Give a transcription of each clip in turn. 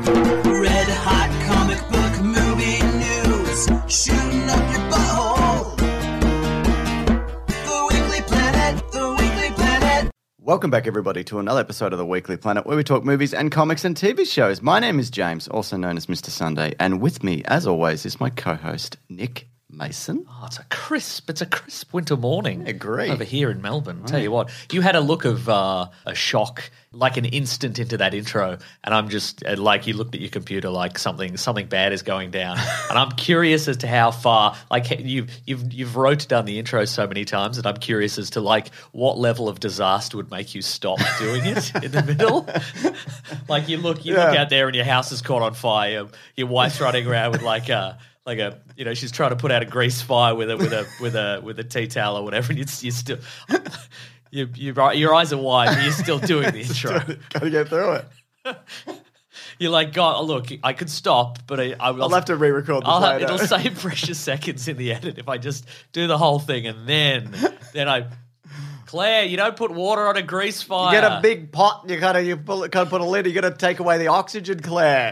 Red hot comic book movie news, shooting up your butthole. The Weekly Planet, The Weekly Planet. Welcome back, everybody, to another episode of The Weekly Planet, where we talk movies and comics and TV shows. My name is James, also known as Mr. Sunday, and with me, as always, is my co-host, Nick Mason. Oh, it's a crisp winter morning. Agree. Over here in Melbourne. Tell you what, you had a look of a shock, like an instant into that intro, and I'm just like, you looked at your computer like something bad is going down, and I'm curious as to how far. Like you've wrote down the intro so many times, and I'm curious as to like what level of disaster would make you stop doing it in the middle. Like you look out there, and your house is caught on fire. Your wife's running around with like a, she's trying to put out a grease fire with a tea towel or whatever, and you still, your eyes are wide, but you're still doing the intro. Gotta get through it. You're like, God, look, I could stop, but I'll have to re-record this later. It'll save precious seconds in the edit if I just do the whole thing, and then Claire, you don't put water on a grease fire. You get a big pot, you can't put a lid, you got to take away the oxygen, Claire.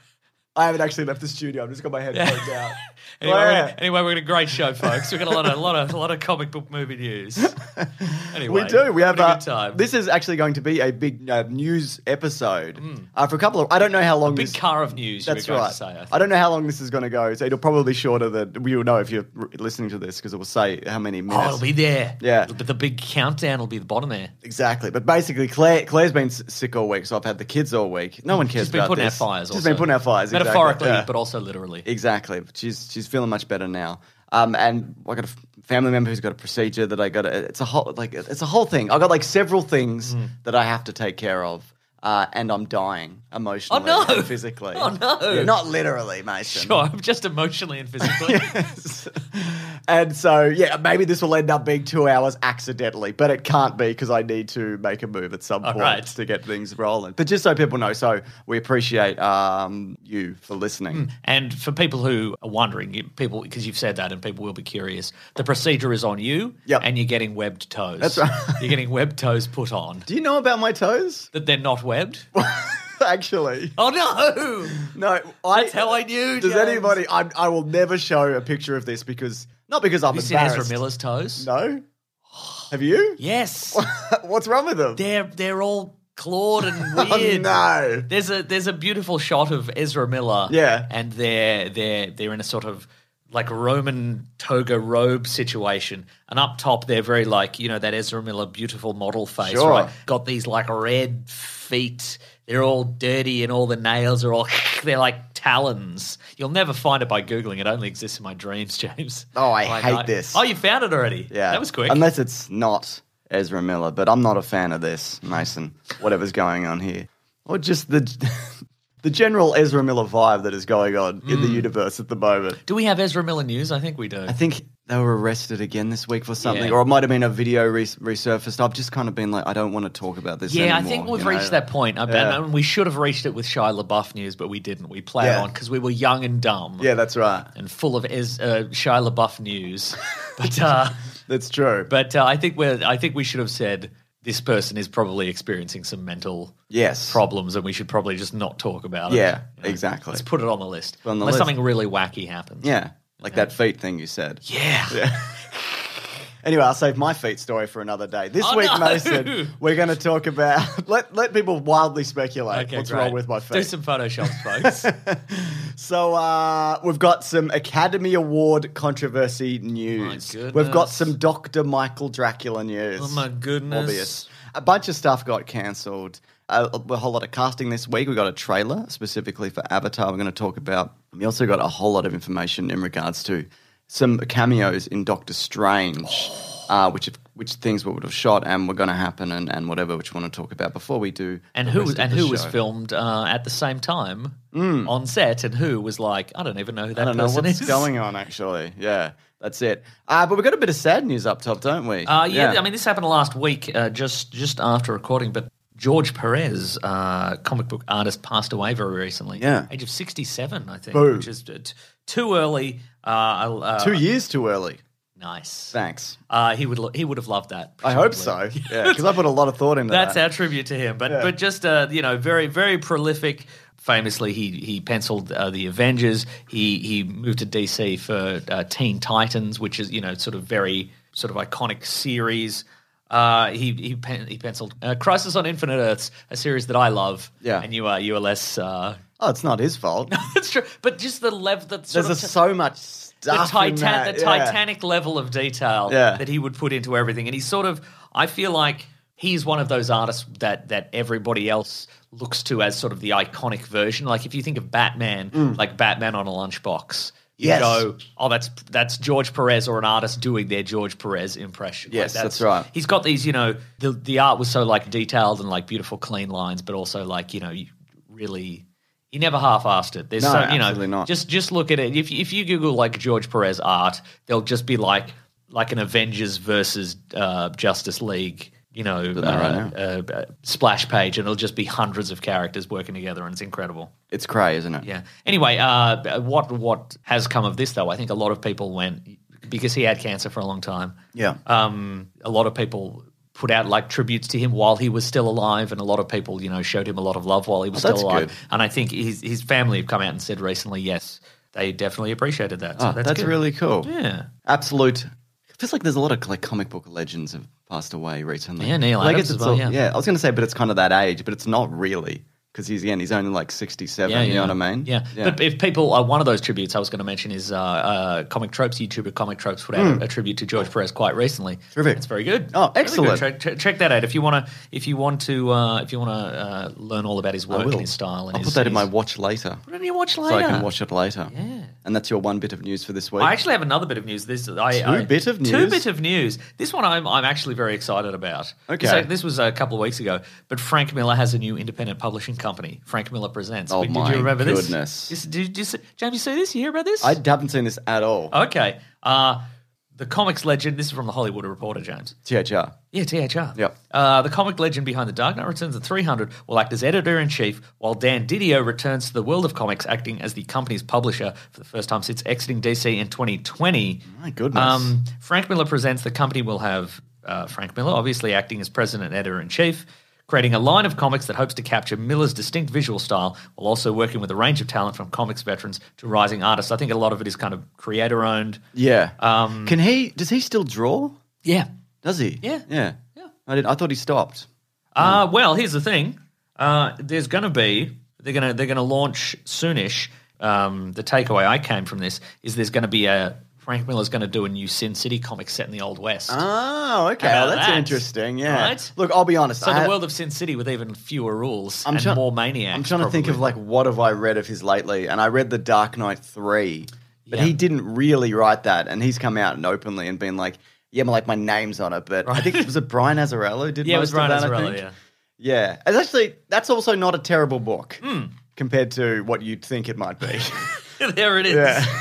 I haven't actually left the studio. I've just got my headphones out. Anyway, we're in a great show, folks. We've got a lot of comic book movie news. Anyway, we do. We have a good time. This is actually going to be a big news episode for a couple of. I don't know how long. Big car of news. That's you were going right. To say, I don't know how long this is going to go. So it'll probably be shorter than you'll know if you're listening to this, because it will say how many minutes. Oh, it'll be there. Yeah, but the big countdown will be the bottom there. Exactly. But basically, Claire's been sick all week, so I've had the kids all week. No one cares about this. She's been putting out fires. She's been putting out fires. Metaphorically, exactly. but also literally. Exactly. She's feeling much better now. And I got a family member who's got a procedure that I got. It's a whole thing. I got like several things that I have to take care of, and I'm dying emotionally and physically. Oh no! Yeah, not literally, Mason. Sure, just emotionally and physically. Yes. And so, maybe this will end up being 2 hours accidentally, but it can't be because I need to make a move at some point to get things rolling. But just so people know, so we appreciate you for listening. And for people who are wondering, because you've said that and people will be curious, the procedure is on you and you're getting webbed toes. That's right. You're getting webbed toes put on. Do you know about my toes? That they're not webbed? Actually. Oh, no. No. That's how I knew, Does James. anybody... I will never show a picture of this because... Not because I'm embarrassed. Have you seen Ezra Miller's toes? No. Have you? Yes. What's wrong with them? They're all clawed and weird. Oh, no. There's a beautiful shot of Ezra Miller. Yeah. And they're in a sort of like Roman toga robe situation. And up top they're very like, that Ezra Miller beautiful model face, sure. right? Got these like red feet. They're all dirty and all the nails are all they're like talons. You'll never find it by Googling. It only exists in my dreams, James. Oh, I hate this. Oh, you found it already? Yeah. That was quick. Unless it's not Ezra Miller, but I'm not a fan of this, Mason, whatever's going on here. Or just the general Ezra Miller vibe that is going on in the universe at the moment. Do we have Ezra Miller news? I think we do. I think they were arrested again this week for something, Yeah. or it might have been a video resurfaced. I've just kind of been like, I don't want to talk about this anymore. I think we've reached that point. And we should have reached it with Shia LaBeouf news, but we didn't. We played on because we were young and dumb. Yeah, that's right. And full of Shia LaBeouf news. But that's true. But I think we should have said this person is probably experiencing some mental problems, and we should probably just not talk about it. Yeah, exactly. Let's put it on the list. Unless something really wacky happens. Yeah, like that feet thing you said. Yeah. Anyway, I'll save my feet story for another day. This week, no. Mason, we're going to talk about... Let people wildly speculate what's wrong with my feet. Do some Photoshops, folks. So we've got some Academy Award controversy news. My goodness. We've got some Dr. Michael Dracula news. Oh, my goodness. Obvious. A bunch of stuff got cancelled. A whole lot of casting this week. We got a trailer specifically for Avatar we're going to talk about. We also got a whole lot of information in regards to some cameos in Doctor Strange, which things we would have shot and were going to happen and whatever, which we want to talk about before we do. And who was filmed at the same time on set, and who was like, I don't even know who that person is. I don't know what's going on, actually. Yeah, that's it. But we've got a bit of sad news up top, don't we? Yeah, I mean, this happened last week, just after recording, but George Perez, comic book artist, passed away very recently. Yeah. Age of 67, I think, Boom. which is too early. 2 years too early. Nice. Thanks. He would have loved that. I hope presumably. so. Yeah, because I put a lot of thought into That's that. our tribute to him. But just very very prolific. Famously, he penciled the Avengers. He moved to DC for Teen Titans, which is sort of very sort of iconic series. He penciled Crisis on Infinite Earths, a series that I love. Yeah. And you are less. Oh, it's not his fault. It's true, but just the level. There's so much stuff in that. The Titanic level of detail that he would put into everything, and he's sort of. I feel like he's one of those artists that everybody else looks to as sort of the iconic version. Like if you think of Batman, like Batman on a lunchbox, you go, oh, that's George Perez or an artist doing their George Perez impression. Yes, like that's right. He's got these, the art was so like detailed and like beautiful, clean lines, but also like, you really. He never half-assed it. There's absolutely not. Just look at it. If you Google like George Perez art, there'll just be like an Avengers versus Justice League, splash page, and it'll just be hundreds of characters working together, and it's incredible. It's cray, isn't it? Yeah. Anyway, what has come of this though? I think a lot of people went because he had cancer for a long time. Yeah. A lot of people put out like tributes to him while he was still alive, and a lot of people, showed him a lot of love while he was still that's alive. good. And I think his family have come out and said recently, yes, they definitely appreciated that. So That's good. really cool. Yeah. Absolute. It feels like there's a lot of like comic book legends have passed away recently. Yeah, Neil Like, Adams as well, yeah. I was going to say, but it's kind of that age, but it's not really because he's only like 67. You know what I mean? Yeah. But if people, one of those tributes I was going to mention is Comic Tropes. YouTuber Comic Tropes put out a tribute to George Perez quite recently. Terrific. It's very good. Oh, Really excellent. good. Check that out if you want to learn all about his work and his style. And I'll put that in my watch later. Put it in your watch later. So I can watch it later. Yeah. And that's your one bit of news for this week. I actually have another bit of news. Two bit of news? Two bit of news. This one I'm actually very excited about. Okay. So this was a couple of weeks ago, but Frank Miller has a new independent publishing company. Frank Miller Presents. Oh, Did my you remember goodness. this? Did you see, James, you see this? You hear about this? I haven't seen this at all. Okay. The comics legend, this is from the Hollywood Reporter, James. THR. Yeah, THR. Yep. The comic legend behind The Dark Knight Returns at 300 will act as editor-in-chief, while Dan Didio returns to the world of comics, acting as the company's publisher for the first time since exiting DC in 2020. My goodness. Frank Miller Presents, the company will have Frank Miller, obviously acting as president and editor-in-chief, creating a line of comics that hopes to capture Miller's distinct visual style while also working with a range of talent from comics veterans to rising artists. I think a lot of it is kind of creator-owned. Yeah. Does he still draw? Yeah. Does he? Yeah. Yeah. Yeah. I thought he stopped. Well, here's the thing. There's going to be they're going to launch soonish. The takeaway I came from this is there's going to be Frank Miller's going to do a new Sin City comic set in the Old West. Oh, okay. How Oh, about that's that? interesting. Yeah. Right? Look, I'll be honest. So the world of Sin City with even fewer rules and more maniacs. I'm trying to think of like what have I read of his lately, and I read The Dark Knight 3, but Yeah. he didn't really write that, and he's come out and openly and been like, yeah, like my name's on it, but I think was it Brian Azzarello did Yeah, it most was Brian of that, I Azzarello, think? yeah. Yeah. And actually, that's also not a terrible book Hmm. compared to what you'd think it might be. There it is.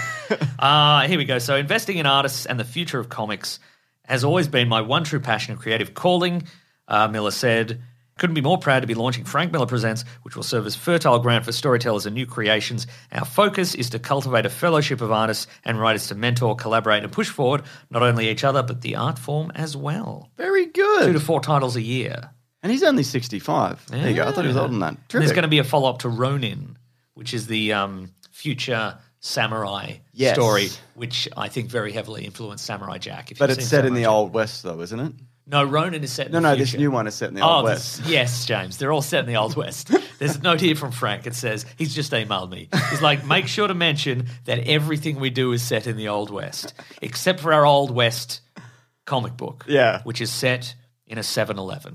Yeah. Here we go. So investing in artists and the future of comics has always been my one true passion and creative calling, Miller said. Couldn't be more proud to be launching Frank Miller Presents, which will serve as fertile ground for storytellers and new creations. Our focus is to cultivate a fellowship of artists and writers to mentor, collaborate, and push forward not only each other, but the art form as well. Very good. 2 to 4 titles a year. And he's only 65. There you go. I thought he was older than that. And there's Terrific. going to be a follow-up to Ronin, which is the future samurai Yes. story, which I think very heavily influenced Samurai Jack. But it's set in the Old West, though, isn't it? No, Ronin is set in the No, future. this new one is set in the Old West. Yes, James. They're all set in the Old West. There's a note here from Frank. It says, he's just emailed me. He's like, make sure to mention that everything we do is set in the Old West, except for our Old West comic book, Yeah. which is set in a 7-Eleven.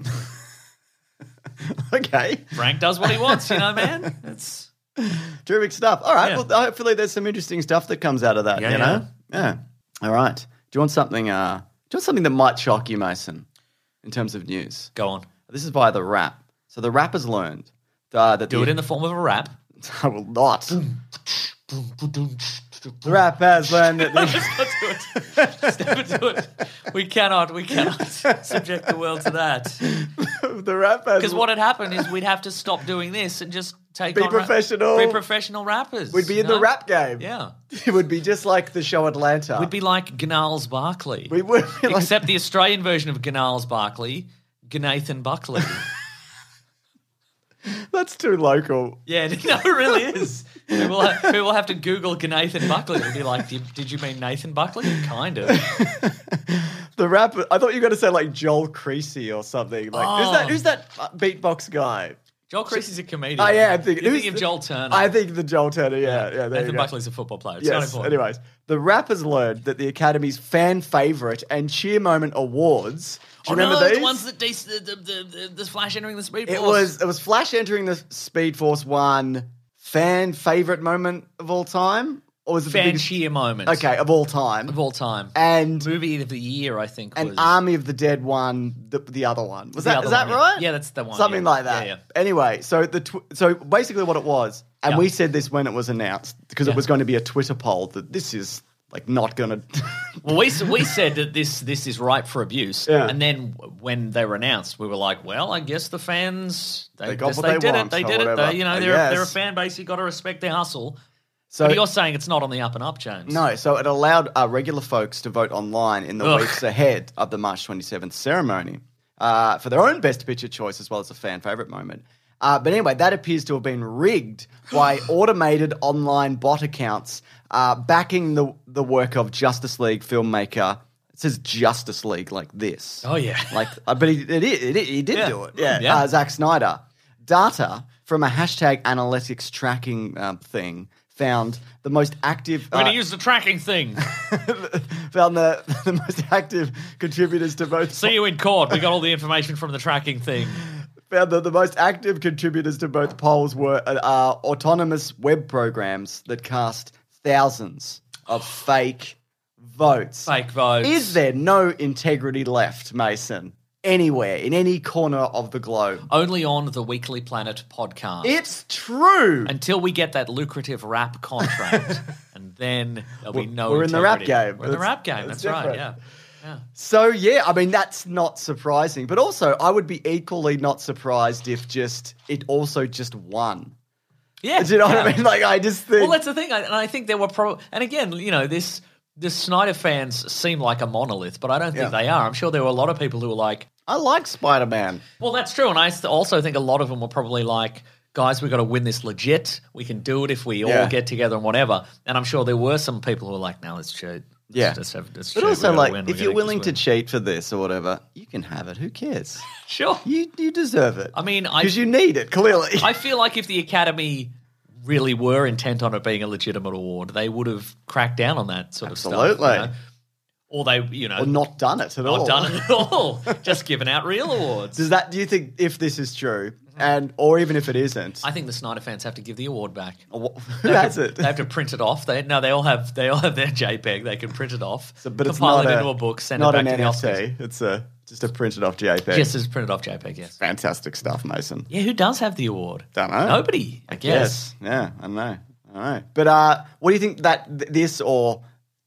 Okay. Frank does what he wants, man. It's Terrific stuff. All right. Yeah. Well, hopefully there's some interesting stuff that comes out of that, Yeah, you know? Yeah. All right. Do you want something that might shock you, Mason, in terms of news? Go on. This is by The Wrap. So The Wrap has learned that Do it in the form of a rap. I will not. The Wrap has learned that Step into it. We cannot subject the world to that. the Wrap has Because what had happened is we'd have to stop doing this and just take Be on professional. be professional rappers. We'd be you in the know? rap game. Yeah. It would be just like the show Atlanta. We'd be like Gnarls Barkley. We would be like- Except the Australian version of Gnarls Barkley, Gnathan Buckley. That's too local. Yeah, no, it really is. People have to Google Gnathan Buckley and be like, did you mean Nathan Buckley? Kind of. The rapper. I thought you were going to say like Joel Creasy or something. Like who's that beatbox guy? Joel Creasy's a comedian. Oh yeah, I'm thinking. You're who's thinking of Joel Turner. I think the Joel Turner. Yeah. There Nathan you go. Buckley's a football player. It's not Yes. important. Anyways, the rappers learned that the Academy's fan favorite and cheer moment awards. Do you remember these? The ones that the Flash entering the Speed It Force. was Flash entering the Speed Force one fan favorite moment of all time, or was it the fan biggest? cheer moment. Okay, of all time. Of all time. And Movie of the year, I think, an was Army of the Dead one, the other one. Was The that other is that one, yeah. right? Yeah, that's the one, Something yeah. like that. Yeah. Anyway, so so basically what it was, and Yeah. we said this when it was announced because Yeah. it was going to be a Twitter poll that this is like not going to. Well, we said that this is ripe for abuse, Yeah. and then when they were announced, we were like, well, I guess the fans They got guess what they did want it. They or did it. whatever. They, I they're a guess. fan base. You got to respect their hustle. So But you're saying it's not on the up and up, James? no, so it allowed regular folks to vote online in the Ugh. weeks ahead of the March 27th ceremony for their own Best Picture choice as well as a fan favorite moment. But anyway, that appears to have been rigged by automated online bot accounts backing the work of Justice League filmmaker. It says Justice League like this. Oh yeah. Like, but he did Yeah. do it. Yeah, Yeah. Zack Snyder. Data from a hashtag analytics tracking thing found the most active. I'm going to use the tracking thing. found the most active contributors to both. See you in court. We got all the information from the tracking thing. Found that the most active contributors to both polls were autonomous web programs that cast thousands of fake votes. Fake votes. Is there no integrity left, Mason? Anywhere, in any corner of the globe? Only on the Weekly Planet podcast. It's true. Until we get that lucrative rap contract. And then there'll be no We're in the rap integrity. game. We're in the That's- rap game. that's That's right, different. yeah. So, yeah, I mean, that's not surprising. But also, I would be equally not surprised if it also just won. Yeah. Do you know what I yeah. mean? Like, I just think... Well, that's the thing. I think there were and again, this Snyder fans seem like a monolith, but I don't think Yeah. they are. I'm sure there were a lot of people who were like, I like Spider-Man. well, that's true. And I also think a lot of them were probably like, guys, we've got to win this legit. We can do it if we Yeah. all get together and whatever. And I'm sure there were some people who were like, no, let's cheat. Yeah. Let's But cheat. also, We gotta like, win. We if you're gotta willing to win. cheat for this or whatever, you can have it. Who cares? Sure. You deserve it. I mean, Because you need it, clearly. I feel like if the Academy really were intent on it being a legitimate award, they would have cracked down on that sort of stuff. Absolutely. Or they, or not done it at all. not done it at all. Just giving out real awards. Do you think, if this is true, or even if it isn't, I think the Snyder fans have to give the award back. who has it? They have to print it off. They all have their JPEG. They can print it off, But it's compile not it into a book, send not it back an to the Oscars. NFT. It's just a printed off JPEG. Yes, it's printed off JPEG. Yes. Fantastic stuff, Mason. Yeah, who does have the award? Don't know. Nobody. I guess. Yes. Yeah, I know. But what do you think that this or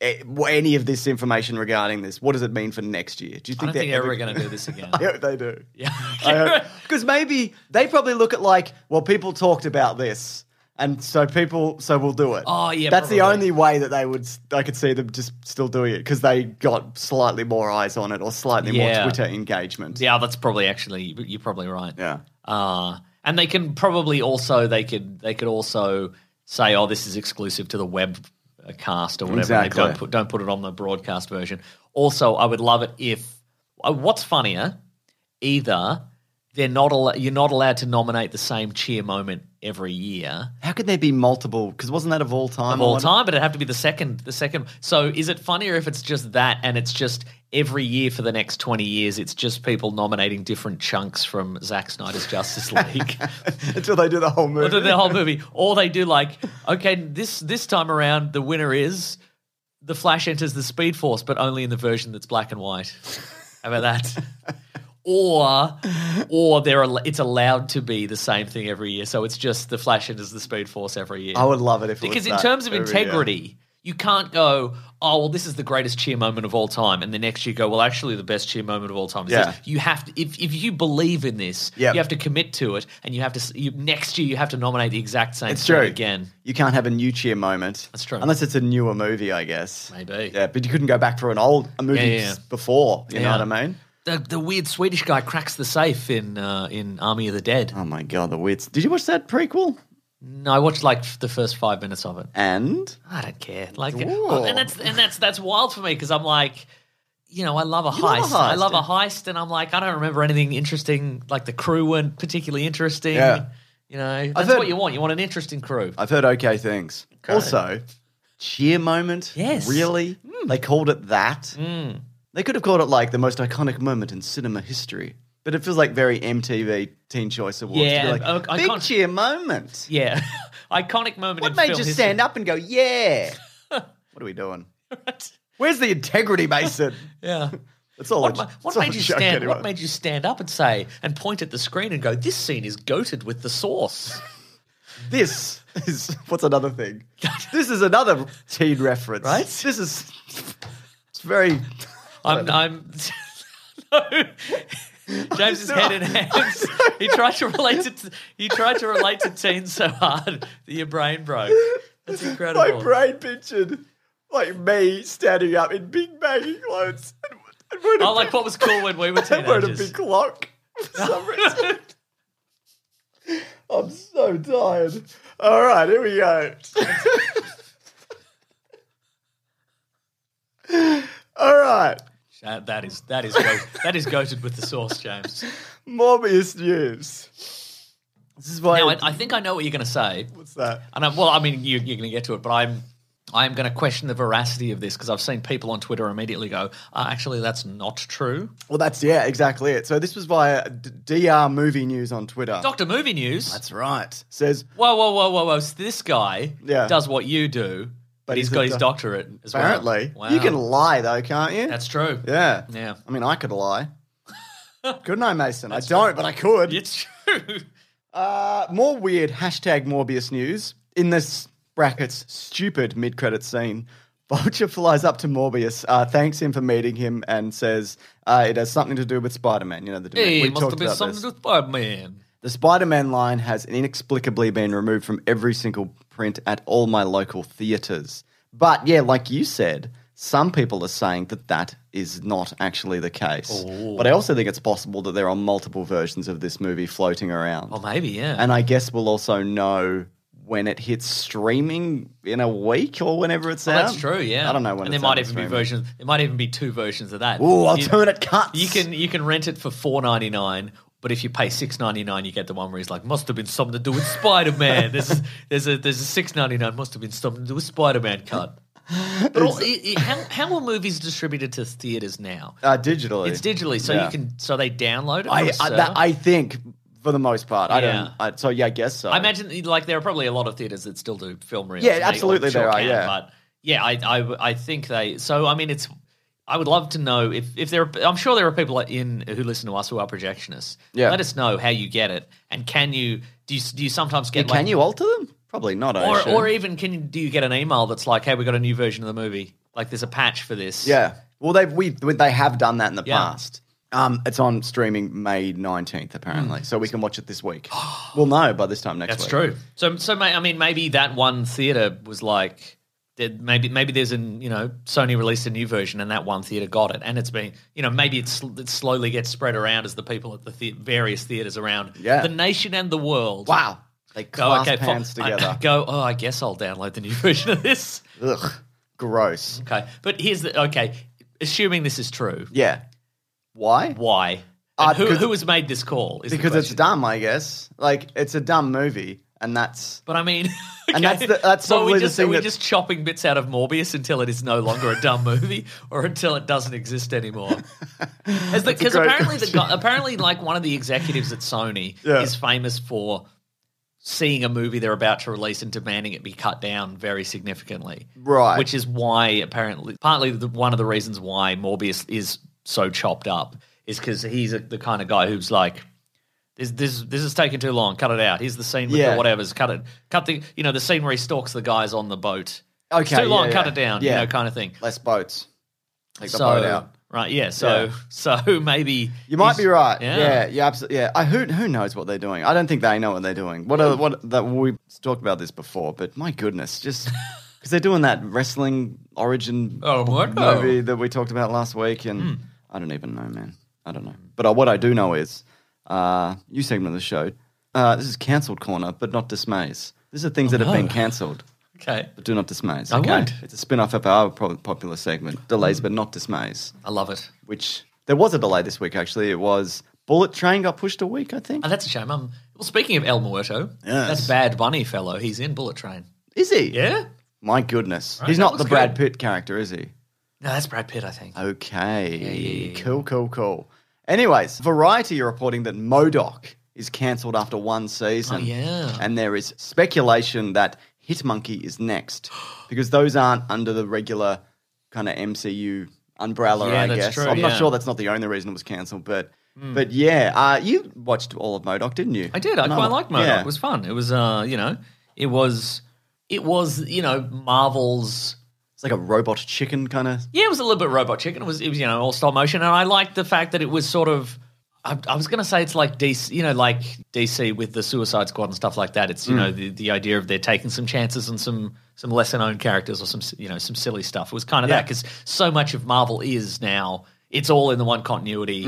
any of this information regarding this, what does it mean for next year? Do you I think don't think they're they're ever going to do this again. I hope they do. Yeah. Because maybe they probably look at like, well, people talked about this, and so we'll do it. Oh, yeah, that's the probably. only way that I could see them just still doing it because they got slightly more eyes on it or slightly more Yeah. Twitter engagement. Yeah, that's probably you're probably right. Yeah. And they can probably also they could also say, oh, this is exclusive to the web cast or whatever. Exactly. They don't put it on the broadcast version. Also, I would love it if what's funnier, either you're not allowed to nominate the same cheer moment every year How could there be multiple? Because wasn't that of all time? of all time, but it'd have to be the second. So is it funnier if it's just that and it's just every year for the next 20 years, it's just people nominating different chunks from Zack Snyder's Justice League? Until they do the whole movie. Or do the whole movie. Or they do like, okay, this time around, the winner is The Flash enters the Speed Force, but only in the version that's black and white. How about that? Or it's allowed to be the same thing every year. So it's just The Flash enters the Speed Force every year. I would love it if it Because was in that terms of every year. integrity, You can't go, oh, well, this is the greatest cheer moment of all time. And the next year go, well, actually, the best cheer moment of all time is Yeah. this. You have to, if you believe in this, Yep. you have to commit to it. And you have to, next year, you have to nominate the exact same It's thing true. again. You can't have a new cheer moment. That's true. Unless it's a newer movie, I guess. Maybe. Yeah, but you couldn't go back for a movie Yeah. before. You know Yeah. what I mean? The weird Swedish guy cracks the safe in Army of the Dead. Oh my god, the wits! Did you watch that prequel? No, I watched like the first 5 minutes of it. And I don't care. Like, Ooh. and that's wild for me because I'm like, I love a You love a heist. I heist, love yeah. a heist, and I'm like, I don't remember anything interesting. Like the crew weren't particularly interesting. Yeah. That's heard- what you want. You want an interesting crew. I've heard okay things. Okay. Also, cheer moment. Yes. really? They called it that. They could have called it like the most iconic moment in cinema history, but it feels like very MTV Teen Choice Awards. Yeah, to be like, big icon- cheer moment. Yeah, iconic moment. What in made film you history. stand up and go, yeah? What are we doing? Where's the integrity, Mason? Yeah. That's all. What it's all made a you joke stand? anyway. What made you stand up and say and point at the screen and go, "This scene is goated with the sauce." This is what's another thing. This is another teen reference, Right? This is it's very. I'm no. James's head in hands. He tried to relate to teens so hard that your brain broke. That's incredible. My brain pictured like me standing up in big baggy clothes and wearing Oh, like what was cool when we were and wearing a teenagers. big clock for some reason. I'm so tired. All right, here we go. All right. That is goated with the sauce, James. Morbius news. This is why. Now, I think I know what you're going to say. What's that? And you're going to get to it, but I'm going to question the veracity of this because I've seen people on Twitter immediately go, actually, that's not true. Well, that's exactly it. So this was via DR Movie News on Twitter. Dr. Movie News. That's right. Says Whoa. So this guy Yeah. does what you do, but he's he's got a his doc- doctorate as apparently well. Wow. you can lie though, can't you? That's true. yeah. Yeah. I mean, I could lie. Couldn't I, Mason? I don't, but I could. It's true. More weird hashtag Morbius news. In this brackets stupid mid-credit scene, Vulture flies up to Morbius, thanks him for meeting him, and says it has something to do with Spider-Man. You know, Hey, we must talked have been about something this. to do with Spider-Man. The Spider-Man line has inexplicably been removed from every single print at all my local theatres. But yeah, like you said, some people are saying that is not actually the case. Oh. But I also think it's possible that there are multiple versions of this movie floating around. Oh, maybe, yeah. And I guess we'll also know when it hits streaming in a week or whenever it's out. That's true, yeah. I don't know when and it's there might out even be streaming. versions. There might even be two versions of that. Ooh, alternate cuts. You can rent it for $4.99, but if you pay $6.99, you get the one where he's like, "Must have been something to do with Spider-Man." there's a $6.99. Must have been something to do with Spider-Man cut. But how are movies distributed to theaters now? Digitally. It's digitally, so Yeah. you can. So they download it. From a server? I think for the most part. I Yeah. don't. So yeah, I guess so. I imagine like there are probably a lot of theaters that still do film reels. Yeah, and they absolutely sure there are, can, yeah. But yeah, I think they. So I mean, it's. I would love to know if there. I'm sure there are people who listen to us who are projectionists. Yeah. Let us know how you get it, and can you do you sometimes get Can you alter them? Probably not. I assume. or even do you get an email that's like, "Hey, we got a new version of the movie. Like, there's a patch for this." Yeah. Well, they have done that in the Yeah. past. It's on streaming May 19th, apparently, so we can watch it this week. We'll know by this time next That's week. true. So I mean, maybe that one theater was like, maybe there's Sony released a new version and that one theater got it, and it's been maybe it slowly gets spread around as the people at the various theaters around the nation and the world. Wow. They clasp hands together. I guess I'll download the new version of this. Ugh. Gross. Okay, but assuming this is true, Yeah. Why? why? And because- who has made this call? Is the Because it's question. dumb, I guess. Like, it's a dumb movie, and that's... But I mean, And that's so probably the thing are we that- just chopping bits out of Morbius until it is no longer a dumb movie, or until it doesn't exist anymore? Because great apparently, like one of the executives at Sony Yeah. is famous for seeing a movie they're about to release and demanding it be cut down very significantly. Right. Which is why partly one of the reasons why Morbius is so chopped up is because he's the kind of guy who's like, this is taking too long. Cut it out. Here's the scene with Yeah. the whatever's. Cut it. Cut the the scene where he stalks the guys on the boat Okay, It's too long, yeah, cut yeah. it down, Yeah. kind of thing. Less boats. Take the So, boat out. right, yeah. So maybe You might be right. Yeah. Yeah, absolutely. Yeah, who knows what they're doing? I don't think they know what they're doing. We talked about this before, but my goodness, just because they're doing that wrestling origin movie that we talked about last week, and I don't even know, man. I don't know. But what I do know is, new segment of the show. This is cancelled corner, but not dismays. These are things that have been cancelled. Okay. But do not dismays. I Okay? won't. It's a spin-off of our popular segment, Delays But Not Dismays, I love it. which there was a delay this week, actually. It was Bullet Train got pushed a week, I think. Oh, that's a shame. Well, speaking of El Muerto, Yes. that's Bad Bunny fellow. He's in Bullet Train. Is he? Yeah? My goodness. Right, He's that not the looks Brad good. Pitt character, is he? No, that's Brad Pitt, I think. Okay. Cool. Anyways, Variety are reporting that MODOK is cancelled after one season. Oh, yeah. And there is speculation that Hitmonkey is next because those aren't under the regular kind of MCU umbrella, Yeah, I that's guess. true, I'm not yeah. sure that's not the only reason it was cancelled, but yeah, you watched all of MODOK, didn't you? I did. I No, quite liked MODOK. yeah. It was fun. It was, it was, Marvel's. It's like a robot chicken kind of. Yeah, it was a little bit Robot Chicken. It was all stop motion, and I liked the fact that it was sort of. I was going to say it's like DC, like DC with the Suicide Squad and stuff like that. It's the idea of they're taking some chances on some lesser known characters or some some silly stuff. It was kind of that because so much of Marvel is now it's all in the one continuity.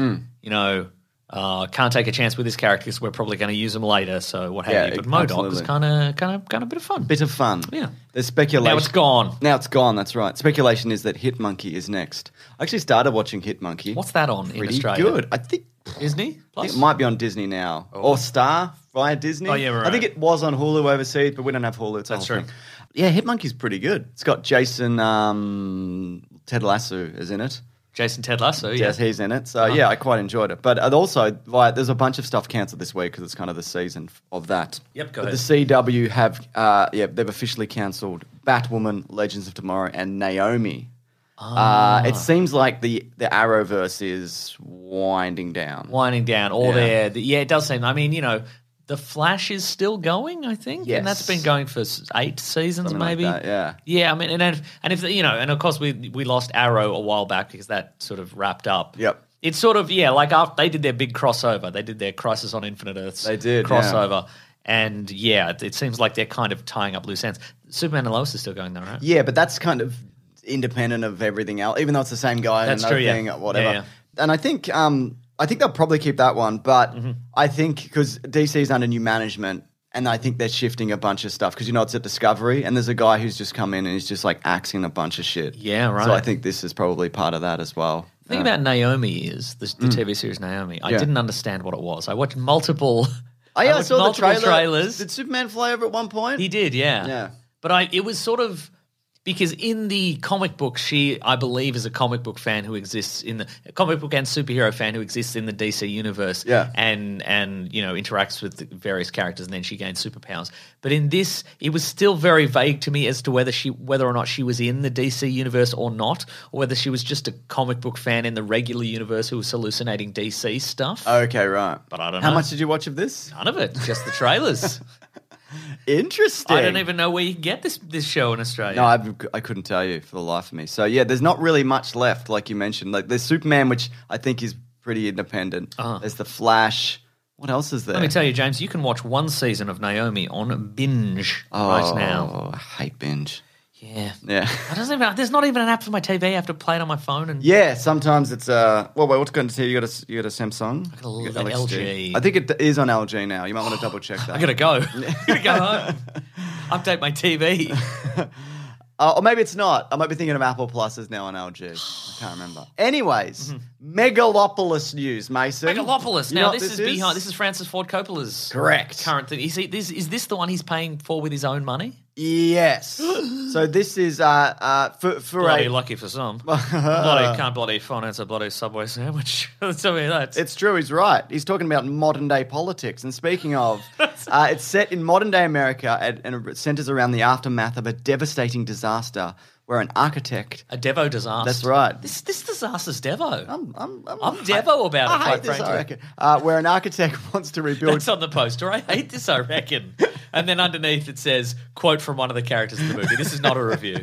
Can't take a chance with this character because we're probably going to use them later. So what have you? But MODOK was kind of a bit of fun. Bit of fun. Yeah. There's speculation. Now it's gone. Now it's gone, that's right. Speculation is that Hitmonkey is next. I actually started watching Hitmonkey. What's that on in Pretty Australia? good. I think Disney Plus. it might be on Disney now. Or Star via Disney. Oh, yeah, right. I think it was on Hulu overseas, but we don't have Hulu. It's the That's whole true. thing. Yeah, Hitmonkey's pretty good. It's got Jason Ted Lasso is in it. Jason Ted Lasso. Yeah. Yes, he's in it. So, yeah, I quite enjoyed it. But also, there's a bunch of stuff cancelled this week because it's kind of the season of that. Yep, go But ahead. the CW have, they've officially cancelled Batwoman, Legends of Tomorrow, and Naomi. It seems like the Arrowverse is winding down. Winding down. It does seem. I mean, The Flash is still going, I think, Yes. and that's been going for 8 seasons, Something like maybe. that, yeah. Yeah. I mean, and if and of course we lost Arrow a while back because that sort of wrapped up. Yep. It's sort of like after they did their big crossover, they did their Crisis on Infinite Earths. They did, crossover, and it seems like they're kind of tying up loose ends. Superman and Lois is still going though, right? Yeah, but that's kind of independent of everything else, even though it's the same guy That's and another true, yeah. thing, whatever. Yeah. And I think they'll probably keep that one, but I think because DC's under new management, and I think they're shifting a bunch of stuff because it's at Discovery, and there's a guy who's just come in and he's just like axing a bunch of shit. Yeah, right. So I think this is probably part of that as well. The thing about Naomi is the TV series Naomi. I Yeah. didn't understand what it was. I watched multiple. Oh yeah, I watched saw the multiple trailers. Did Superman fly over at one point? He did, yeah. Yeah. But it was sort of because in the comic book, she, I believe, is a comic book fan who exists in a comic book and superhero fan who exists in the DC universe. Yeah. And interacts with the various characters, and then she gains superpowers. But in this, it was still very vague to me as to whether or not she was in the DC universe or not, or whether she was just a comic book fan in the regular universe who was hallucinating DC stuff. Okay, right. But I don't How know. much did you watch of this? None of it, just the trailers. Interesting. I don't even know where you can get this show in Australia. No, I couldn't tell you for the life of me. So, yeah, there's not really much left, like you mentioned. Like, there's Superman, which I think is pretty independent. There's The Flash. What else is there? Let me tell you, James, you can watch one season of Naomi on Binge right now. Oh, I hate Binge. Yeah. Yeah. There's not even an app for my TV. I have to play it on my phone. And Yeah, sometimes it's wait, what's going to see? You got a Samsung? got a You got LG. I think it is on LG now. You might want to double check that. I gotta go. I gotta go home. Update my TV. Or maybe it's not. I might be thinking of Apple Plus is now on LG. I can't remember. Anyways, Megalopolis news, Mason. Megalopolis. You know Now what this is behind. This is Francis Ford Coppola's Correct. current thing. Is this the one he's paying for with his own money? Yes. So this is for Bloody a. lucky for some. Can't bloody finance a bloody Subway sandwich. Tell me that. It's true. He's right. He's talking about modern day politics. And speaking of, it's set in modern day America and it centers around the aftermath of a devastating disaster where an architect. A Devo disaster. That's right. This disaster's Devo. I'm Devo about it, I quite hate this, frankly. I reckon. Where an architect wants to rebuild. That's on the poster. I hate this, I reckon. And then underneath it says, quote from one of the characters in the movie. This is not a review.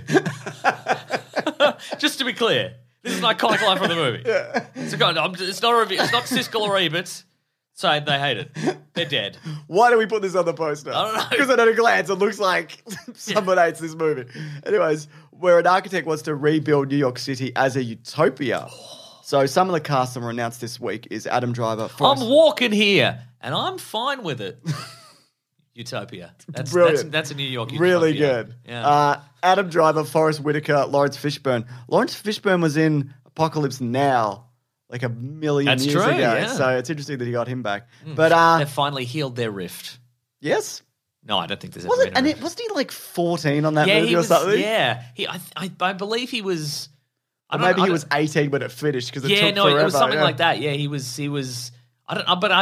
Just to be clear, this is an iconic line from the movie. It's not a review. It's not Siskel or Ebert saying they hate it. They're dead. Why do we put this on the poster? I don't know. Because at a glance, it looks like someone hates this movie. Anyways, where an architect wants to rebuild New York City as a utopia. So some of the cast that were announced this week is Adam Driver. I'm walking here, and I'm fine with it. Utopia. Brilliant. That's a New York utopia. Really good. Yeah. Adam Driver, Forrest Whitaker, Lawrence Fishburne. Lawrence Fishburne was in Apocalypse Now like a million That's years true, ago. yeah. So it's interesting that he got him back. But They've finally healed their rift. yes. No, I don't think there's ever Was been it? a And rift. wasn't he like 14 on that Yeah, movie he or was. something? Yeah, I believe he was. Or maybe he was 18 when it finished because it Yeah, took no, forever. it was something yeah. like that. Yeah, he was. I don't. But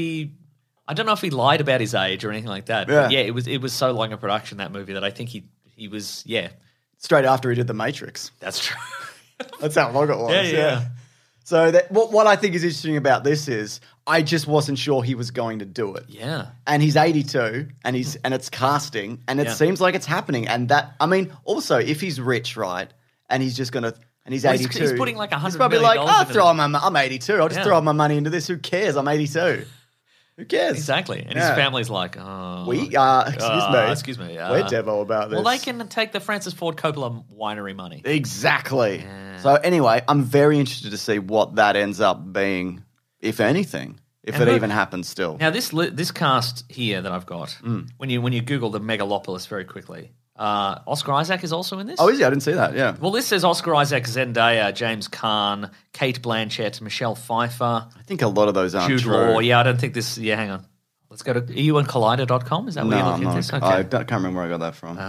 I don't know if he lied about his age or anything like that. Yeah. But yeah, it was so long in production, that movie, that I think he was. Yeah, Straight after he did The Matrix. that's true. That's how long it was. Yeah. So what I think is interesting about this is I just wasn't sure he was going to do it. Yeah. And he's 82 and it's casting and it Yeah. seems like it's happening. And that, I mean, also if he's rich, right, and he's just going to, and he's Well, 82. he's putting like $100 He's probably million like, into I'm 82. I'll just Yeah. throw my money into this. Who cares? I'm 82. Who cares? Exactly. And Yeah. his family's like, oh. Excuse me. me. We're Devo about this. Well, they can take the Francis Ford Coppola winery money. Exactly. So anyway, I'm very interested to see what that ends up being, if anything, if And it look- even happens still. Now, this cast here that I've got, when you Google the Megalopolis very quickly, Oscar Isaac is also in this. Oh, is he? I didn't see that. Yeah. Well, this says Oscar Isaac, Zendaya, James Caan, Kate Blanchett, Michelle Pfeiffer, I think a lot of those aren't Jude true. Law. Yeah, I don't think this. Yeah, hang on. Let's go to. Are you on Collider.com? Is that where No, you're I'm looking at not. this? I Okay. can't remember where I got that from.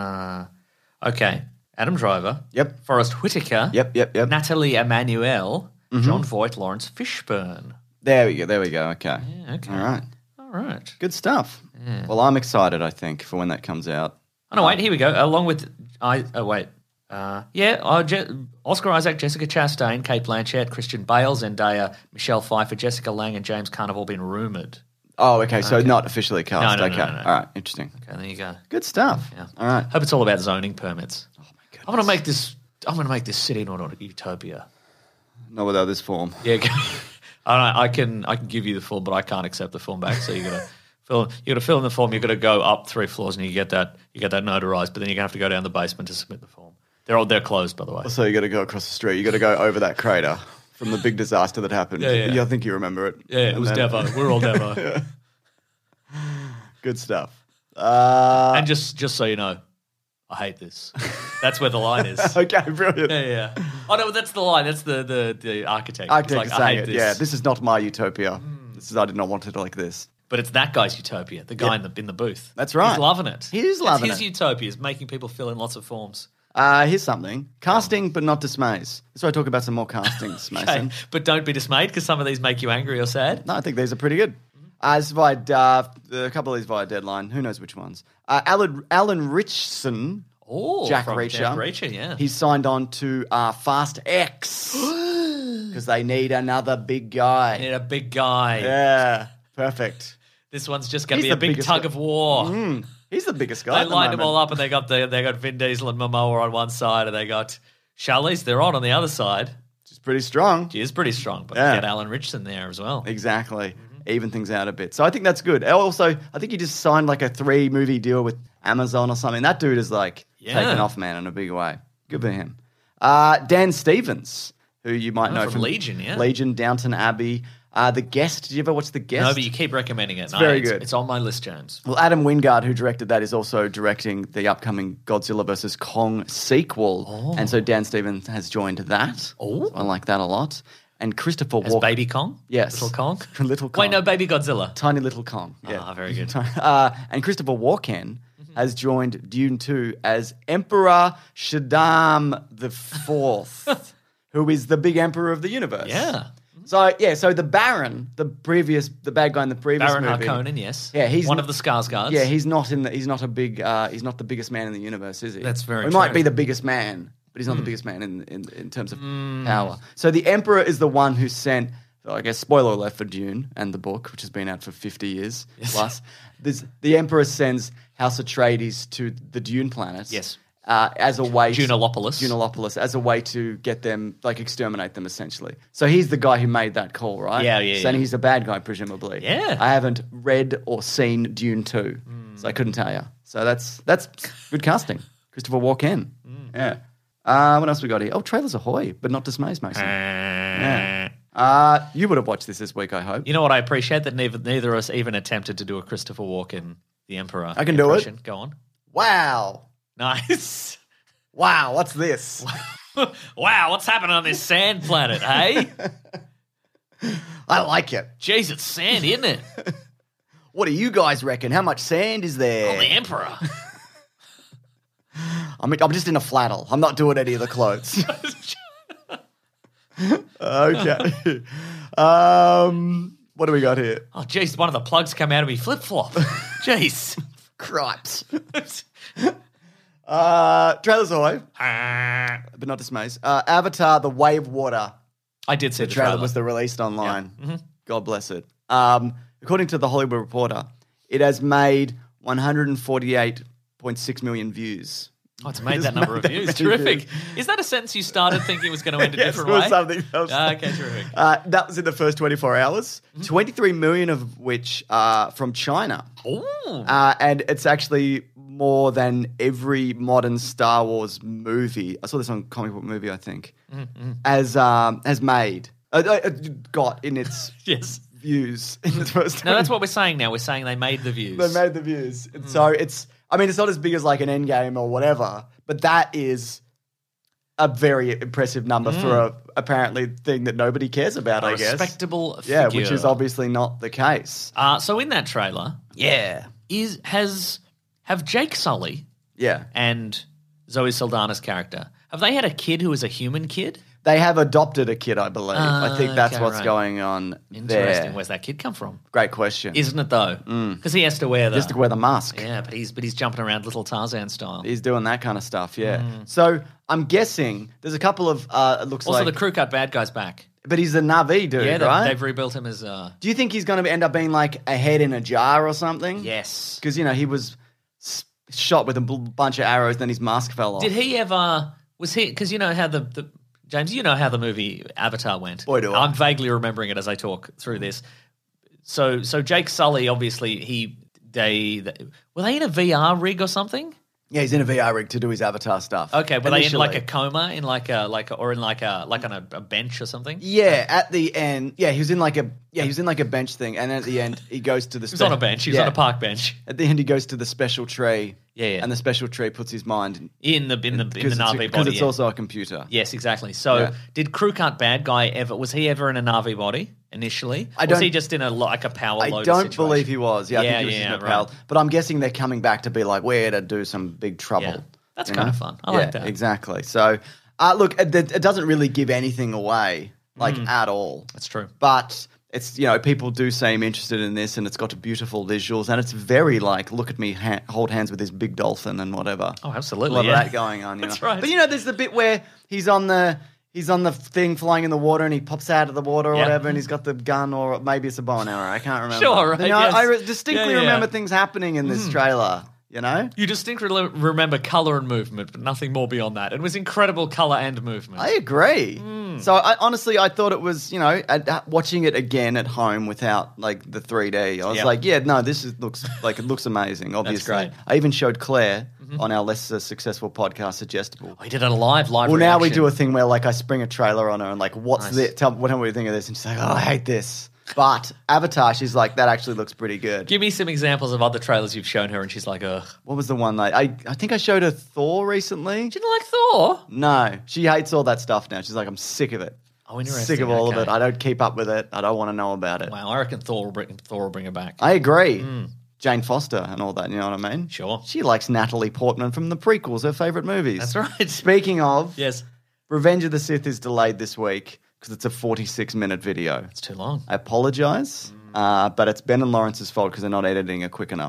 Okay. Adam Driver. Yep. Forrest Whitaker. Yep. Natalie Emmanuel. John Voight. Lawrence Fishburne. There we go. Okay. Yeah, okay. All right. All right. Good stuff. Well, I'm excited, I think, for when that comes out. Oh, no, wait, here we go. Along with, Oscar Isaac, Jessica Chastain, Kate Blanchett, Christian Bale, Zendaya, Michelle Pfeiffer, Jessica Lange, and James Caan have all been rumoured. Oh, okay. So not officially cast. No, okay. no. All right. Interesting. Okay, there you go. Good stuff. Yeah. All right. Hope it's all about zoning permits. Oh, my goodness. I'm going to make this city not a utopia. Not without this form. Yeah, I can give you the form, but I can't accept the form back. So you got to fill in the form. You got to go up 3 floors and you get that notarized. But then you're gonna have to go down the basement to submit the form. They're closed, by the way. So you got to go across the street. You got to go over that crater from the big disaster that happened. Yeah. I think you remember it. Yeah, it And was then- Devo. We're all Devo. Good stuff. And just so you know, I hate this. That's where the line is. Okay, brilliant. Yeah. Oh no, that's the line. That's the architect. Architect It's like, is I saying hate it. this. Yeah, this is not my utopia. I did not want it like this. But it's that guy's utopia. The guy in the booth. That's right. He's loving it. He is loving His it. utopia is making people fill in lots of forms. Here's something. Casting, but not dismays. That's why I talk about some more castings, Mason. Okay, but don't be dismayed because some of these make you angry or sad. No, I think these are pretty good. As via a couple of these via Deadline. Who knows which ones? Alan Richson, Oh, Jack from Reacher. Jack Reacher, yeah. He's signed on to Fast X because they need another big guy. Need a big guy. Yeah, perfect. This one's just going to He's be a the big biggest tug guy. of war. He's the biggest guy. They at the lined them moment. all up, and they got Vin Diesel and Momoa on one side, and they got Charlize Theron on the other side. She's pretty strong. She is pretty strong, but Yeah. get Alan Richardson there as well. Exactly. Even things out a bit. So I think that's good. Also, I think he just signed like a 3-movie deal with Amazon or something. That dude is like taken off, man, in a big way. Good for him. Dan Stevens, who you might know from Legion, yeah. Legion, Downton Abbey. The Guest. Did you ever watch The Guest? No, but you keep recommending it. It's very good. It's on my list, Jones. Well, Adam Wingard, who directed that, is also directing the upcoming Godzilla vs. Kong sequel. And so Dan Stevens has joined that. Oh. So I like that a lot. And Christopher As Walken. Baby Kong? Yes. Little Kong? Little Kong. Wait, no, Baby Godzilla. Tiny little Kong. Yeah. Ah, very good. And Christopher Walken has joined Dune 2 as Emperor Shaddam IV, who is the big emperor of the universe. Yeah. So the Baron, the bad guy in the previous Baron movie. Harkonnen, yes. Yeah, he's one of the Skarsgårds. Yeah, he's not the biggest man in the universe, is he? That's very He might true. be the biggest man, but he's not the biggest man in terms of power. So the Emperor is the one who sent So I guess spoiler alert for Dune and the book, which has been out for 50 years plus. The Emperor sends House Atreides to the Dune planet. Yes. As a way Junolopolis. as a way to get them, like, exterminate them, essentially. So he's the guy who made that call, right? Yeah. And he's a bad guy, presumably. Yeah. I haven't read or seen Dune 2, so I couldn't tell you. So that's good casting. Christopher Walken. Yeah. What else we got here? Oh, Trailers Ahoy, but not Dismays, Mason. Yeah. You would have watched this week, I hope. You know what? I appreciate that neither of us even attempted to do a Christopher Walken, the Emperor. I can do it. Go on. Wow. Nice. Wow, what's this? Wow, what's happening on this sand planet, hey? I like it. Jeez, it's sand, isn't it? What do you guys reckon? How much sand is there? Oh, the Emperor. I'm just in a flannel. I'm not doing any of the clothes. Okay. What do we got here? Oh, jeez, one of the plugs come out of me flip-flop. Jeez. Cripes. Trailers Ahoy, but not Dismays. Avatar: The Way of Water. I did see The trailer was released online. Yeah. God bless it. According to the Hollywood Reporter, it has made 148.6 million views. Oh, it's made that number of views. Terrific. Is that a sentence you started thinking was going to end a different way? Something else. Okay, terrific. That was in the first 24 hours, 23 million of which are from China. Ooh. And it's actually more than every modern Star Wars movie. I saw this on Comic Book Movie, I think, has made. Got in its Yes. views in the first. No, that's what we're saying now. We're saying they made the views. They made the views. And so it's not as big as like an Endgame or whatever, but that is a very impressive number for a apparently thing that nobody cares about, I guess. Respectable figure. Yeah, which is obviously not the case. So in that trailer, have Jake Sully Yeah. and Zoe Saldana's character, have they had a kid who is a human kid? They have adopted a kid, I believe. I think that's okay, what's right. going on Interesting. there. Where's that kid come from? Great question. Isn't it though? Because he has to wear the Just to wear the mask. Yeah, but he's jumping around little Tarzan style. He's doing that kind of stuff, yeah. So I'm guessing there's a couple of, it looks Also, like... the crew cut bad guy's back. But he's a Na'vi dude, Yeah, right? they've rebuilt him as... Do you think he's going to end up being like a head in a jar or something? Yes. Because, he was shot with a bunch of arrows, then his mask fell off. Did he ever... Was he... Because you know how the James, you know how the movie Avatar went. Boy, do I. I'm vaguely remembering it as I talk through this. So Jake Sully, obviously, were they in a VR rig or something? Yeah, he's in a VR rig to do his Avatar stuff. Okay, were they in Initially. like a coma, in like on a bench or something? Yeah, at the end, he was in like a bench thing, and at the end he goes to the. He was on a bench. He was on a park bench. At the end, he goes to the special tree. Yeah. And the special tree puts his mind in the Na'vi body. Because it's also a computer. Yes, exactly. So, did Crew Cut Bad Guy was he ever in a Na'vi body initially? Was he just in a power loader I don't situation? believe he was. Yeah, I think he was in a power. right. But I'm guessing they're coming back to be like, we're to do some big trouble. Yeah. That's kind of fun. I like that. Exactly. So, look, it doesn't really give anything away, at all. That's true. But it's, people do seem interested in this, and it's got beautiful visuals, and it's very look at me, hold hands with this big dolphin and whatever. Oh, absolutely. A lot of that going on. That's right. But there's the bit where he's on the thing flying in the water, and he pops out of the water or whatever, and he's got the gun, or maybe it's a bow and arrow. I can't remember. Sure, right. Yes. I distinctly Yeah. remember things happening in this trailer. You distinctly remember colour and movement, but nothing more beyond that. It was incredible colour and movement. I agree. So I thought it was, watching it again at home without the 3D. I was it looks amazing. Obviously, great. I even showed Claire on our less successful podcast, Suggestible. We did it live Well, reaction. now we do a thing where I spring a trailer on her and what's Nice. this? Tell me what do you think of this? And she's like, oh, I hate this. But Avatar, she's like, that actually looks pretty good. Give me some examples of other trailers you've shown her, and she's like, ugh. What was the one I think I showed her Thor recently. She didn't like Thor? No, she hates all that stuff now. She's like, I'm sick of it. Oh, interesting. Sick of all of Okay. it. I don't keep up with it. I don't want to know about it. Wow, I reckon Thor will bring her back. I agree. Jane Foster and all that, you know what I mean? Sure. She likes Natalie Portman from the prequels, her favourite movies. That's right. Speaking of, Yes. Revenge of the Sith is delayed this week because it's a 46-minute video. It's too long. I apologise, but it's Ben and Lawrence's fault because they're not editing it quick enough.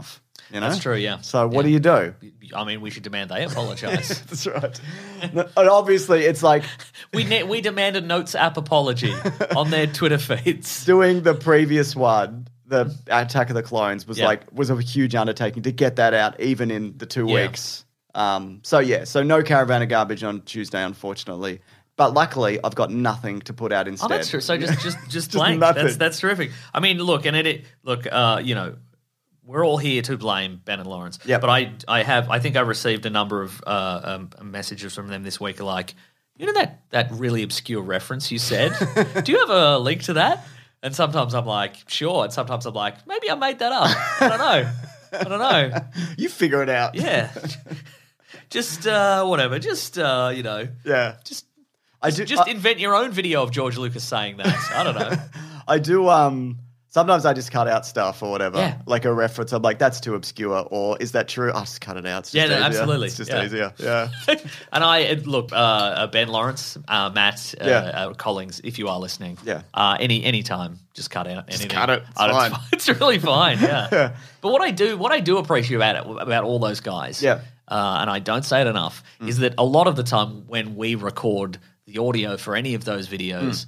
You know? That's true, yeah. So what Yeah. do? I mean, we should demand they apologise. That's right. And obviously, it's like we demanded Notes app apology on their Twitter feeds. doing the previous one, the Attack of the Clones, was Yeah. was a huge undertaking to get that out, even in the 2 Yeah. weeks. So no Caravan of Garbage on Tuesday, unfortunately. But luckily, I've got nothing to put out instead. Oh, that's true. So just blank. nothing. That's terrific. I mean, look, and you know, we're all here to blame Ben and Lawrence. Yep. But I think I received a number of messages from them this week, like, you know that really obscure reference you said. Do you have a link to that? And sometimes I'm like, sure, and sometimes I'm like, maybe I made that up. I don't know. You figure it out. Yeah. Just whatever. Just you know. Yeah. Just I do. Just invent your own video of George Lucas saying that. I don't know. I do. Sometimes I just cut out stuff or whatever, Yeah. like a reference. I'm like, that's too obscure, or is that true? I'll just cut it out. It's just Yeah, no, easier. absolutely. It's just Yeah. easier. Yeah. And I look, Ben Lawrence, Matt Collings, if you are listening, Yeah. any time, just cut out anything. cut it. It's Oh, fine. It's really fine. Yeah. But what I do appreciate about all those guys, Yeah. and I don't say it enough, is that a lot of the time when we record the audio for any of those videos,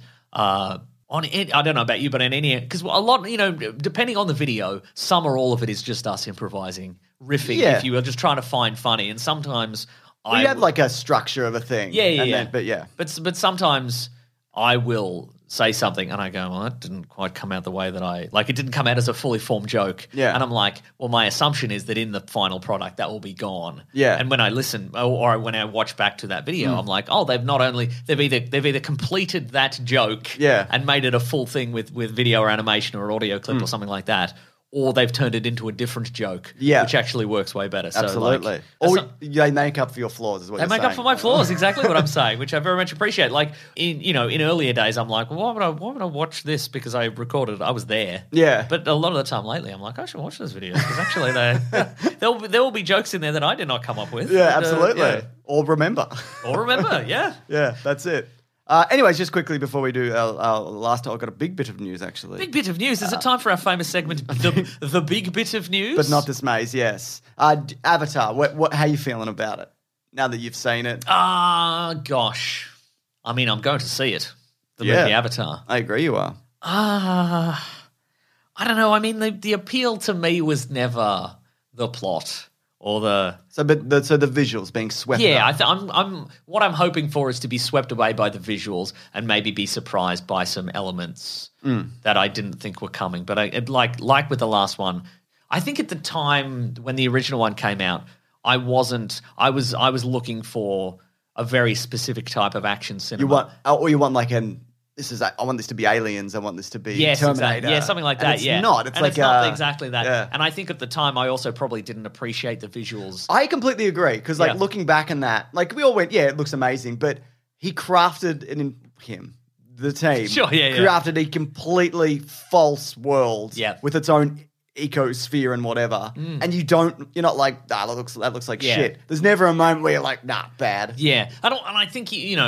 I don't know about you, but in any, because a lot, you know, depending on the video, some or all of it is just us improvising, riffing. Yeah. If you are just trying to find funny, and sometimes We have like a structure of a thing. yeah, and yeah. then- but yeah. But sometimes I will say something and I go, well, that didn't quite come out the way that it didn't come out as a fully formed joke. Yeah. And I'm like, well, my assumption is that in the final product that will be gone. Yeah. And when I listen or when I watch back to that video, I'm like, oh, they've either completed that joke Yeah. and made it a full thing with video or animation or audio clip or something like that. Or they've turned it into a different joke, Yeah. which actually works way better. Absolutely. So Or that's they make up for your flaws, is what they you're make saying. up for my flaws, exactly what I'm saying, which I very much appreciate. Like in earlier days, I'm like, well, why would I watch this because I recorded it? I was there. Yeah. But a lot of the time lately, I'm like, I should watch those videos because actually there will be jokes in there that I did not come up with. Yeah, But, absolutely. yeah. Or remember. Or remember, yeah. Yeah, that's it. Anyways, just quickly before we do our last, I've got a big bit of news actually. Big bit of news. Is it time for our famous segment, the big bit of news? But not this maze, yes. Avatar, how you feeling about it? Now that you've seen it. Gosh. I mean, I'm going to see it. The Yeah. movie Avatar. I agree you are. I don't know. I mean, the appeal to me was never the plot or the. So the visuals being swept Yeah, up. I'm. What I'm hoping for is to be swept away by the visuals and maybe be surprised by some elements that I didn't think were coming. But like with the last one, I think at the time when the original one came out, I wasn't. I was looking for a very specific type of action cinema. you want like I want this to be Aliens. I want this to be Yes, Terminator. exactly. Yeah, something like And that. it's yeah, not. It's and like it's not exactly that. Yeah. And I think at the time, I also probably didn't appreciate the visuals. I completely agree because, Yeah. looking back on that, we all went, yeah, it looks amazing, but he crafted the team, Sure, yeah. crafted a completely false world, Yeah. with its own ecosphere and whatever, and you're not like, that looks like Yeah. shit. There's never a moment where you're like, nah, bad. Yeah, and I think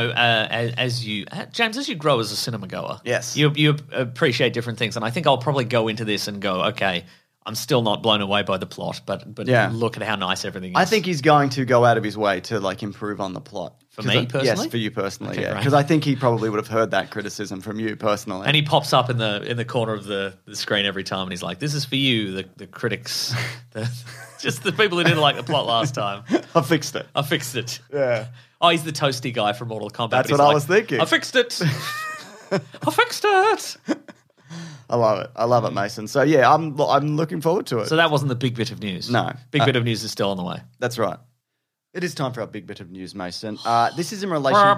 as you James, as you grow as a cinema goer, Yes. you appreciate different things, and I think I'll probably go into this and go, okay, I'm still not blown away by the plot, but Yeah. look at how nice everything is. I think he's going to go out of his way to improve on the plot. For me, personally? Yes, for you personally, Okay, yeah. great. Because I think he probably would have heard that criticism from you personally. and he pops up in the corner of the screen every time, and he's like, "This is for you, the critics, just the people who didn't like the plot last time. I fixed it. I fixed it." Yeah. Oh, he's the toasty guy from Mortal Kombat. That's but he's what I like, was thinking. I fixed it. I fixed it. I love it, Mason. So yeah, I'm looking forward to it. So that wasn't the big bit of news. No. Big bit of news is still on the way. That's right. It is time for our big bit of news, Mason. This is in relation.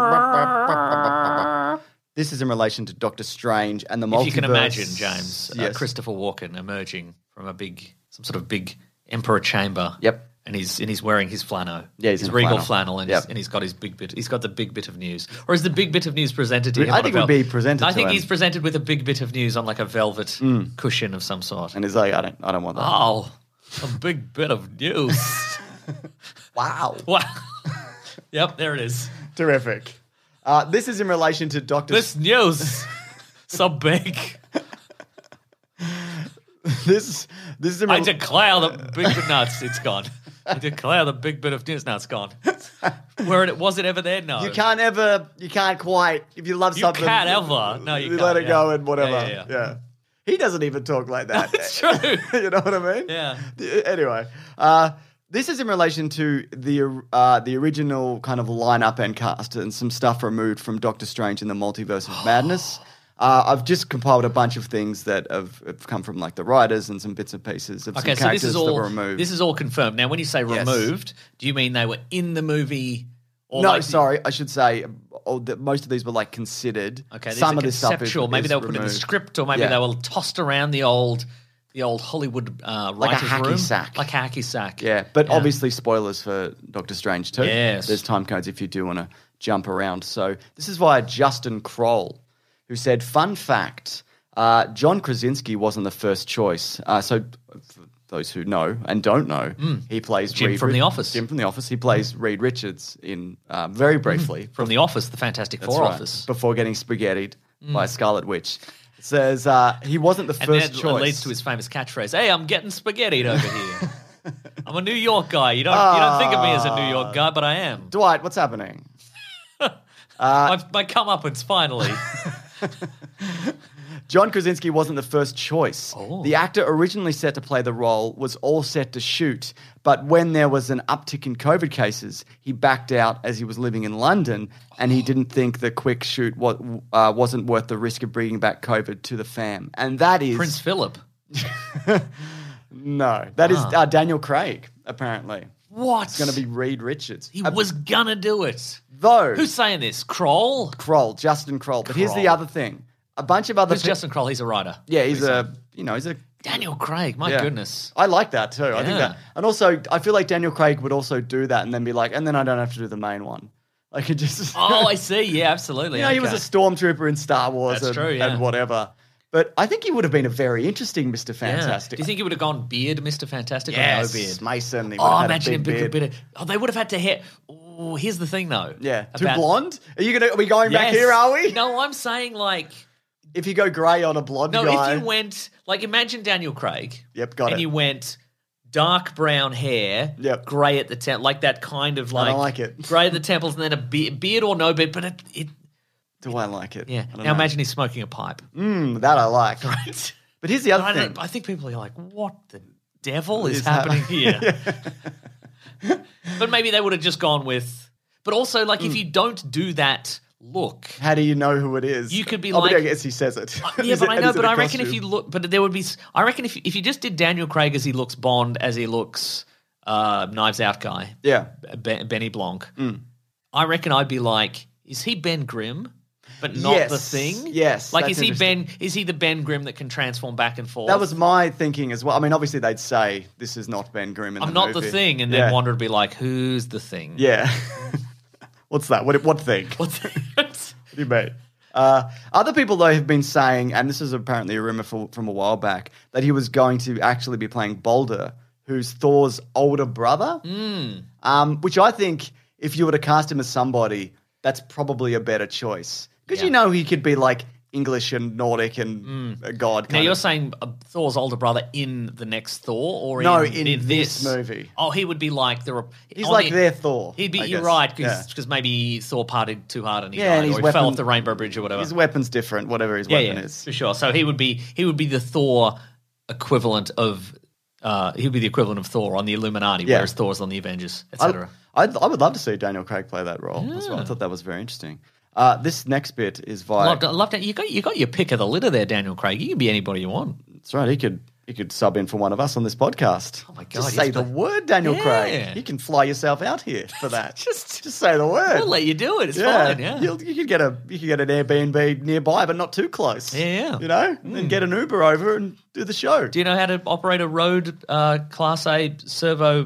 This is in relation to Doctor Strange and the multiverse. If you can imagine, James, Yes. Christopher Walken emerging from some sort of big emperor chamber. Yep. And he's wearing his flannel. Yeah, he's his in a regal flannel. flannel, and, Yep. he's got his big bit. He's got the big bit of news, or is the big bit of news presented to him? I on think a it would be presented I to think him. he's presented with a big bit of news on like a velvet cushion of some sort. And he's like, I don't want that. Oh, a big bit of news! Wow. Wow. Yep, there it is. Terrific. This is in relation to Doctor. This news, so big. This This is in I rel- declare the big bit nuts. It's gone. I declare the big bit of nuts gone. Was it ever there? No. You can't quite, if you love You something. can't ever. No, you can't. let it go yeah. and whatever. Yeah. He doesn't even talk like that. It's true. You know what I mean? Yeah. Anyway, this is in relation to the original kind of lineup and cast and some stuff removed from Doctor Strange in the Multiverse of Madness. I've just compiled a bunch of things that have come from like the writers and some bits and pieces of some Okay, so characters this is that all were removed. this is all confirmed. Now, when you say Yes. removed, do you mean they were in the movie? Or No, like sorry, I should say most of these were like considered. Okay, these some are of this stuff is, conceptual. Maybe they were put in the removed. script, or maybe Yeah. they were tossed around the old Hollywood writers' hacky room, sack. like a hacky sack. Yeah, but obviously spoilers for Doctor Strange too. Yes. There's time codes if you do want to jump around. So this is via Justin Kroll, who said, fun fact, John Krasinski wasn't the first choice. So for those who know and don't know, he plays Jim from The Office. Jim from The Office. He plays Reed Richards in very briefly. From The Office, the Fantastic That's Four right, office. before getting spaghettied by Scarlet Witch. It says he wasn't the And first then choice. it leads to his famous catchphrase, "Hey, I'm getting spaghettied over here. I'm a New York guy. You don't think of me as a New York guy, but I am. Dwight, what's happening? My comeuppance finally." John Krasinski wasn't the first choice. Oh. The actor originally set to play the role was all set to shoot, but when there was an uptick in COVID cases, he backed out as he was living in London, and he didn't think the quick shoot wasn't worth the risk of bringing back COVID to the fam. And that is... Prince Philip. No, that is Daniel Craig, apparently. What? It's going to be Reed Richards. He was gonna do it. Though... Who's saying this? Kroll? Kroll, Justin Kroll. But here's the Kroll. other thing. A bunch of other... Who's Justin Kroll? He's a writer. Yeah, he's a... Daniel Craig. My Yeah. goodness. I like that too. I think Yeah. that, and also I feel like Daniel Craig would also do that and then be like, and then I don't have to do the main one. Like it just, Oh, I see. Yeah, absolutely. you know, he was a Okay. stormtrooper in Star Wars, That's true, yeah. and whatever. But I think he would have been a very interesting Mr. Yeah. Fantastic. Do you think he would have gone beard, Mr. Fantastic, Yes, or no beard? Mason. He would Oh, have had imagine a him big big beard. bit of. Oh, they would have had to hair. Oh, here's the thing, though. Yeah, too About- blonde. Are we going back Yes. here? Are we? No, I'm saying like. If you go grey on a blonde No, guy, if you went like imagine Daniel Craig. Yep, got and it. you went dark brown hair, Yep. grey at the temp, like that kind of I like. don't like it. Grey at the temples, and then a beard or no beard, but it do I like it? yeah. I don't Now know. imagine he's smoking a pipe. That I like. Right. But here's the other I thing. think people are like, what the devil is Is happening happening. here? But maybe they would have just gone with. But also, like, if you don't do that look. How do you know who it is? You could be but like- I guess he says it. Yeah, Is but it- I and know. is it But a I reckon if costume? you look, but there would be. I reckon if you just did Daniel Craig as he looks Bond, as he looks Knives Out guy, Yeah. Benny Blanc, I reckon I'd be like, is he Ben Grimm? But not Yes. the Thing. Yes, Like, that's is he interesting. Ben? Is he the Ben Grimm that can transform back and forth? That was my thinking as well. I mean, obviously they'd say this is not Ben Grimm in I'm the not movie. the Thing, and Yeah. then Wanda would be like, who's the Thing? Yeah. What's that? What thing? What's What do you mean? Other people, though, have been saying, and this is apparently a rumor from a while back, that he was going to actually be playing Balder, who's Thor's older brother. Which I think, if you were to cast him as somebody, that's probably a better choice. Because Yeah. you know he could be like English and Nordic and a god. Now kind you're of. saying Thor's older brother in the next Thor, or No, in in this movie. Oh, he would be like He's like their Thor. He'd be. I You're guess. right Yeah. because maybe Thor partied too hard and he Yeah, and died, his or he fell weapon- off the Rainbow Bridge or whatever. His weapon's different, whatever his yeah, weapon yeah, is. for sure. So he would be the Thor equivalent of. He would be the equivalent of Thor on the Illuminati, Yeah. whereas Thor's on the Avengers, etc. I would love to see Daniel Craig play that role as well. I thought that was very interesting. This next bit is via. Loved it. You got your pick of the litter there, Daniel Craig. You can be anybody you want. That's right. He could sub in for one of us on this podcast. Oh my God, Just yes, say the but- word, Daniel Yeah. Craig. You can fly yourself out here for that. Just say the word. We'll let you do it. It's fine. Yeah. You could get an Airbnb nearby, but not too close. Yeah. You know, and get an Uber over and do the show. Do you know how to operate a Rode Class A servo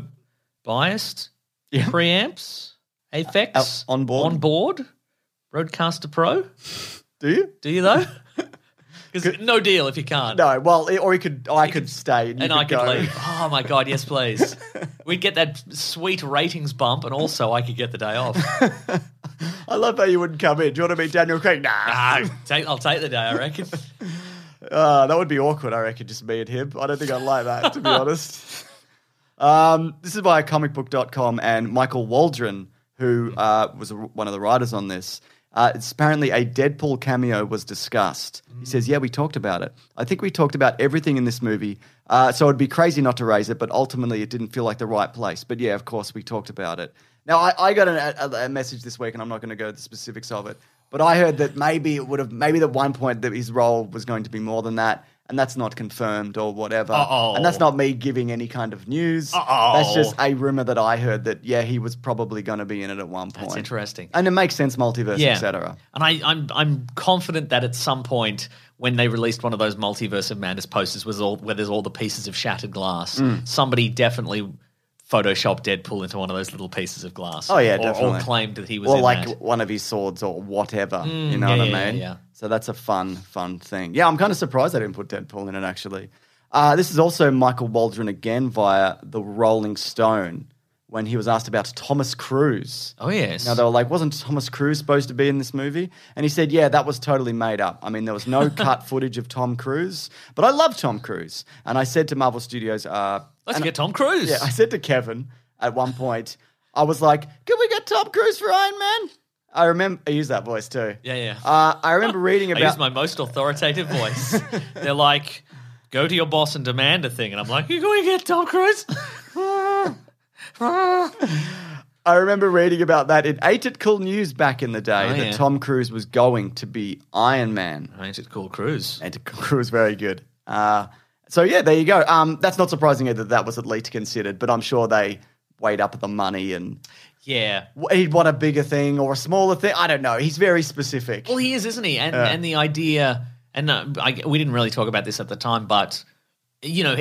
biased Yeah. preamps? Aphex On board? On board? Rodecaster Pro? Do you? Do you though? Because no deal if you can't. No. Well, or I could stay and, you And I could go. leave. Oh my God, yes, please. We'd get that sweet ratings bump, and also I could get the day off. I love how you wouldn't come in. Do you want to meet Daniel Craig? Nah. I'll take the day, I reckon. That would be awkward, I reckon, just me and him. I don't think I'd like that, to be honest. This is by comicbook.com, and Michael Waldron, who was one of the writers on this, it's apparently a Deadpool cameo was discussed. He says, yeah, we talked about it. I think we talked about everything in this movie, so it'd be crazy not to raise it, but ultimately it didn't feel like the right place. But yeah, of course, we talked about it. Now, I got a message this week, and I'm not going to go into the specifics of it, but I heard that maybe at one point that his role was going to be more than that, and that's not confirmed or whatever. Uh-oh. And that's not me giving any kind of news. Uh-oh. That's just a rumor that I heard that, yeah, he was probably going to be in it at one point. That's interesting. And it makes sense, multiverse, etc. And I'm confident that at some point when they released one of those Multiverse of Madness posters where there's all the pieces of shattered glass, somebody definitely photoshopped Deadpool into one of those little pieces of glass. Oh, yeah, definitely. Or claimed that he was or in like that. one of his swords or whatever. You know what I mean? Yeah. So that's a fun thing. Yeah, I'm kind of surprised they didn't put Deadpool in it, actually. This is also Michael Waldron again via the Rolling Stone when he was asked about Thomas Cruise. Oh, yes. Now, they were like, wasn't Thomas Cruise supposed to be in this movie? And he said, yeah, that was totally made up. I mean, there was no cut footage of Tom Cruise, but I love Tom Cruise. And I said to Marvel Studios... Let's get Tom Cruise. Yeah, I said to Kevin at one point, I was like, can we get Tom Cruise for Iron Man? I remember... I use that voice too. Yeah. I remember reading about... I use my most authoritative voice. They're like, go to your boss and demand a thing. And I'm like, you going to get Tom Cruise? I remember reading about that in Ain't It Cool News back in the day that Tom Cruise was going to be Iron Man. Ain't It Cool Cruise? Ain't It Cool Cruise, very good. So yeah, there you go. That's not surprising either that was at least considered, but I'm sure they weighed up the money and yeah, he'd want a bigger thing or a smaller thing. I don't know. He's very specific. Well, he is, isn't he? And the idea, and we didn't really talk about this at the time, but you know,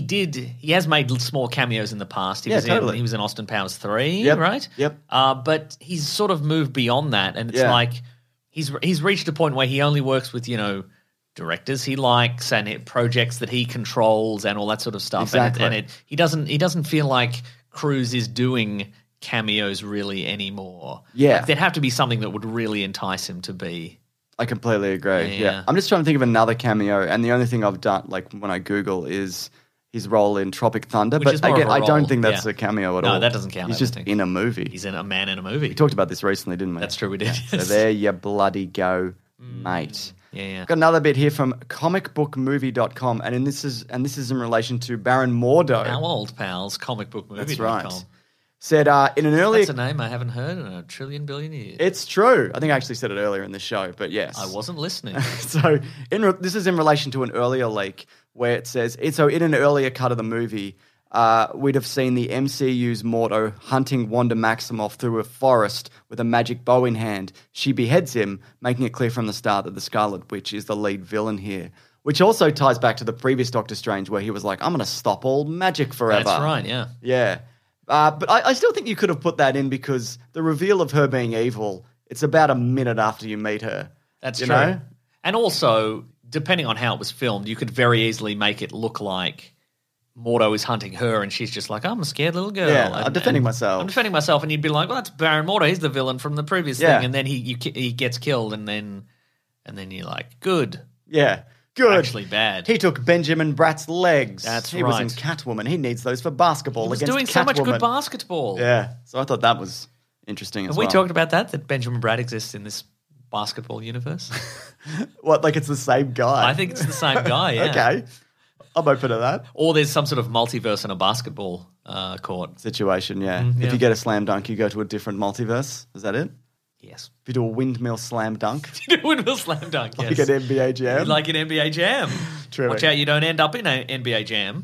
he has made small cameos in the past. He was in Austin Powers 3, right? Yep. But he's sort of moved beyond that, and it's like he's reached a point where he only works with, you know, directors he likes and projects that he controls and all that sort of stuff. Exactly. He doesn't feel like Cruise is doing cameos really anymore. Yeah. Like, there'd have to be something that would really entice him to be. I completely agree. Yeah. Yeah. I'm just trying to think of another cameo, and the only thing I've done, like when I Google, is his role in Tropic Thunder. Which but is more again, of a I don't role. think that's a cameo at all. No, that doesn't count. He's I just don't think. in a movie. He's a man in a movie. We talked about this recently, didn't we? That's true, we did. So yes. there you bloody go, mate. Yeah. Got another bit here from comicbookmovie.com, and this is in relation to Baron Mordo. Our old pals, comicbookmovie.com. That's right. Said in an earlier... That's a name I haven't heard in a trillion billion years. It's true. I think I actually said it earlier in the show, but yes. I wasn't listening. So this is in relation to an earlier leak where it says, in an earlier cut of the movie, we'd have seen the MCU's Mordo hunting Wanda Maximoff through a forest with a magic bow in hand. She beheads him, making it clear from the start that the Scarlet Witch is the lead villain here. Which also ties back to the previous Doctor Strange where he was like, I'm going to stop all magic forever. That's right, yeah. Yeah. But I still think you could have put that in because the reveal of her being evil, it's about a minute after you meet her. That's true. know? And also, depending on how it was filmed, you could very easily make it look like Mordo is hunting her and she's just like, I'm a scared little girl. Yeah, I'm defending myself. I'm defending myself. And you'd be like, well, that's Baron Mordo. He's the villain from the previous thing. And then he gets killed and then you're like, good. Yeah. Good. Actually bad. He took Benjamin Bratt's legs. He was in Catwoman. He needs those for basketball He was against doing Catwoman. so much good basketball. Yeah. So I thought that was interesting as Have well. we talked about that Benjamin Bratt exists in this basketball universe? What, like it's the same guy? I think it's the same guy, yeah. Okay. I'm open to that. Or there's some sort of multiverse in a basketball court. Situation, yeah. yeah. If you get a slam dunk, you go to a different multiverse. Is that it? Yes. If you do a windmill slam dunk, Windmill slam dunk, yes. like an NBA Jam. Like an NBA Jam. True. Watch out you don't end up in an NBA Jam.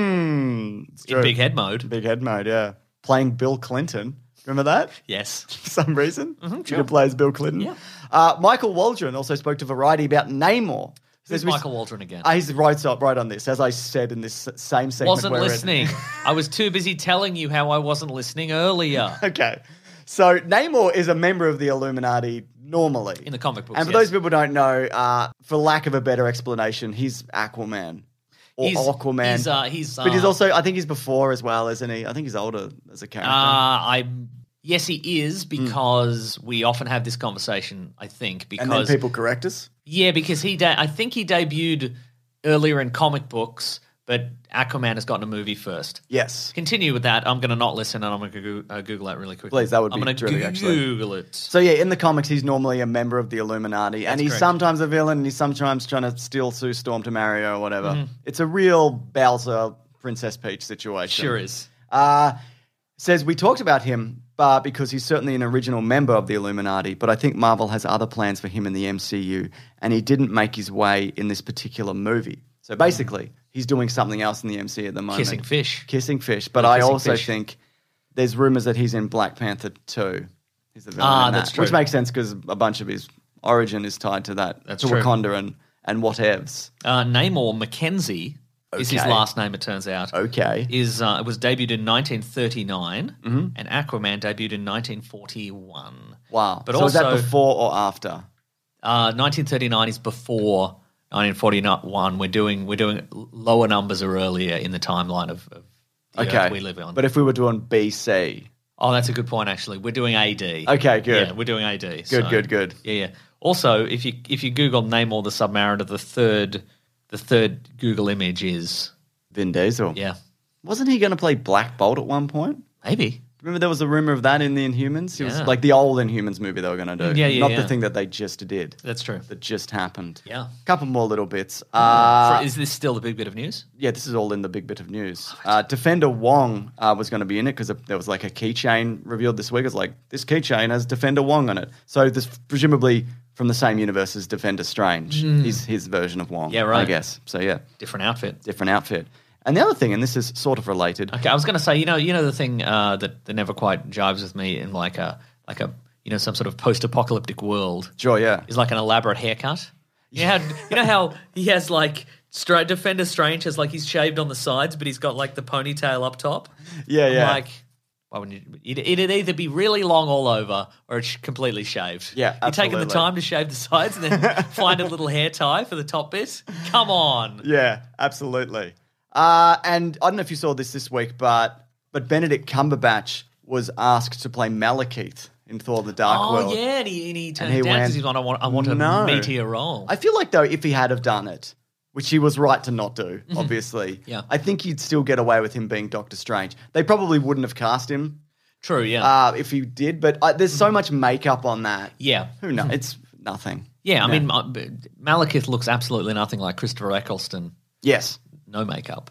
It's true. In big head mode. Big head mode, yeah. Playing Bill Clinton. Remember that? Yes. For some reason. You sure. could play as Bill Clinton. Yeah. Michael Waldron also spoke to Variety about Namor. Who's Michael Waldron again? He's right on this, as I said in this same segment. Wasn't listening. I was too busy telling you how I wasn't listening earlier. Okay. So Namor is a member of the Illuminati normally. In the comic books, And for those people who don't know, for lack of a better explanation, he's Aquaman. Or Aquaman. He's but he's also, I think he's before as well, isn't he? I think he's older as a character. I'm Yes, he is, because we often have this conversation, I think, because... And then people correct us? Yeah, because I think he debuted earlier in comic books, but Aquaman has gotten a movie first. Yes. Continue with that. I'm going to not listen, and I'm going to Google that really quickly. Please, that would be I'm going to terrific, actually. Google it. So yeah, in the comics, he's normally a member of the Illuminati, and he's correct. sometimes a villain, and he's sometimes trying to steal Sue Storm to marry her or whatever. It's a real Bowser, Princess Peach situation. Sure is. Says, we talked about him because he's certainly an original member of the Illuminati, but I think Marvel has other plans for him in the MCU, and he didn't make his way in this particular movie. So basically, he's doing something else in the MCU at the moment. Kissing fish. Kissing fish. But I Kissing also fish. think there's rumors that he's in Black Panther 2. He's the villain in that's that, true. which makes sense because a bunch of his origin is tied to that, That's to true. Wakanda and whatevs. Namor Mackenzie is his Okay. last name, it turns out. Okay. It was debuted in 1939, and Aquaman debuted in 1941. Wow. But so is that also- before or after? 1939 is before 1941. We're doing lower numbers or earlier in the timeline of the Okay. Earth we live on. But if we were doing BC. Oh, that's a good point. Actually, we're doing AD. Okay, good. Yeah, we're doing AD. Good, good. Yeah. Also, if you Google Namor the Submariner, the third Google image is Vin Diesel. yeah, Wasn't he going to play Black Bolt at one point? maybe. Remember there was a rumor of that in the Inhumans? It was Yeah. like the old Inhumans movie they were going to do. Yeah, Not yeah. the thing that they just did. That's true. That just happened. Yeah. Couple more little bits. Is this still the big bit of news? Yeah, this is all in the big bit of news. Defender Wong was going to be in it because there was like a keychain revealed this week. It was like, this keychain has Defender Wong on it. So this presumably from the same universe as Defender Strange. He's his version of Wong, Yeah, right. I guess. So yeah, Different outfit. different outfit. And the other thing, and this is sort of related. Okay, I was going to say, you know the thing that never quite jives with me in like a some sort of post-apocalyptic world Sure, yeah. is like an elaborate haircut. You know how he has like Defender Strange has like he's shaved on the sides, but he's got like the ponytail up top. Yeah, I'm yeah. like, why wouldn't you? It'd either be really long all over or it's completely shaved. Yeah, you're taking the absolutely. time to shave the sides and then find a little hair tie for the top bit. Come on. Yeah, absolutely. And I don't know if you saw this week, but Benedict Cumberbatch was asked to play Malekith in Thor: The Dark Oh World. yeah, and he turned he it down went, because he's like, I want a "No." meatier role. I feel like, though, if he had have done it, which he was right to not do, obviously, Yeah. I think you'd still get away with him being Doctor Strange. They probably wouldn't have cast him True, yeah. if he did, but there's so much makeup on that. Yeah. Who knows? It's nothing. Yeah, I mean, Malekith looks absolutely nothing like Christopher Eccleston. Yes, No makeup.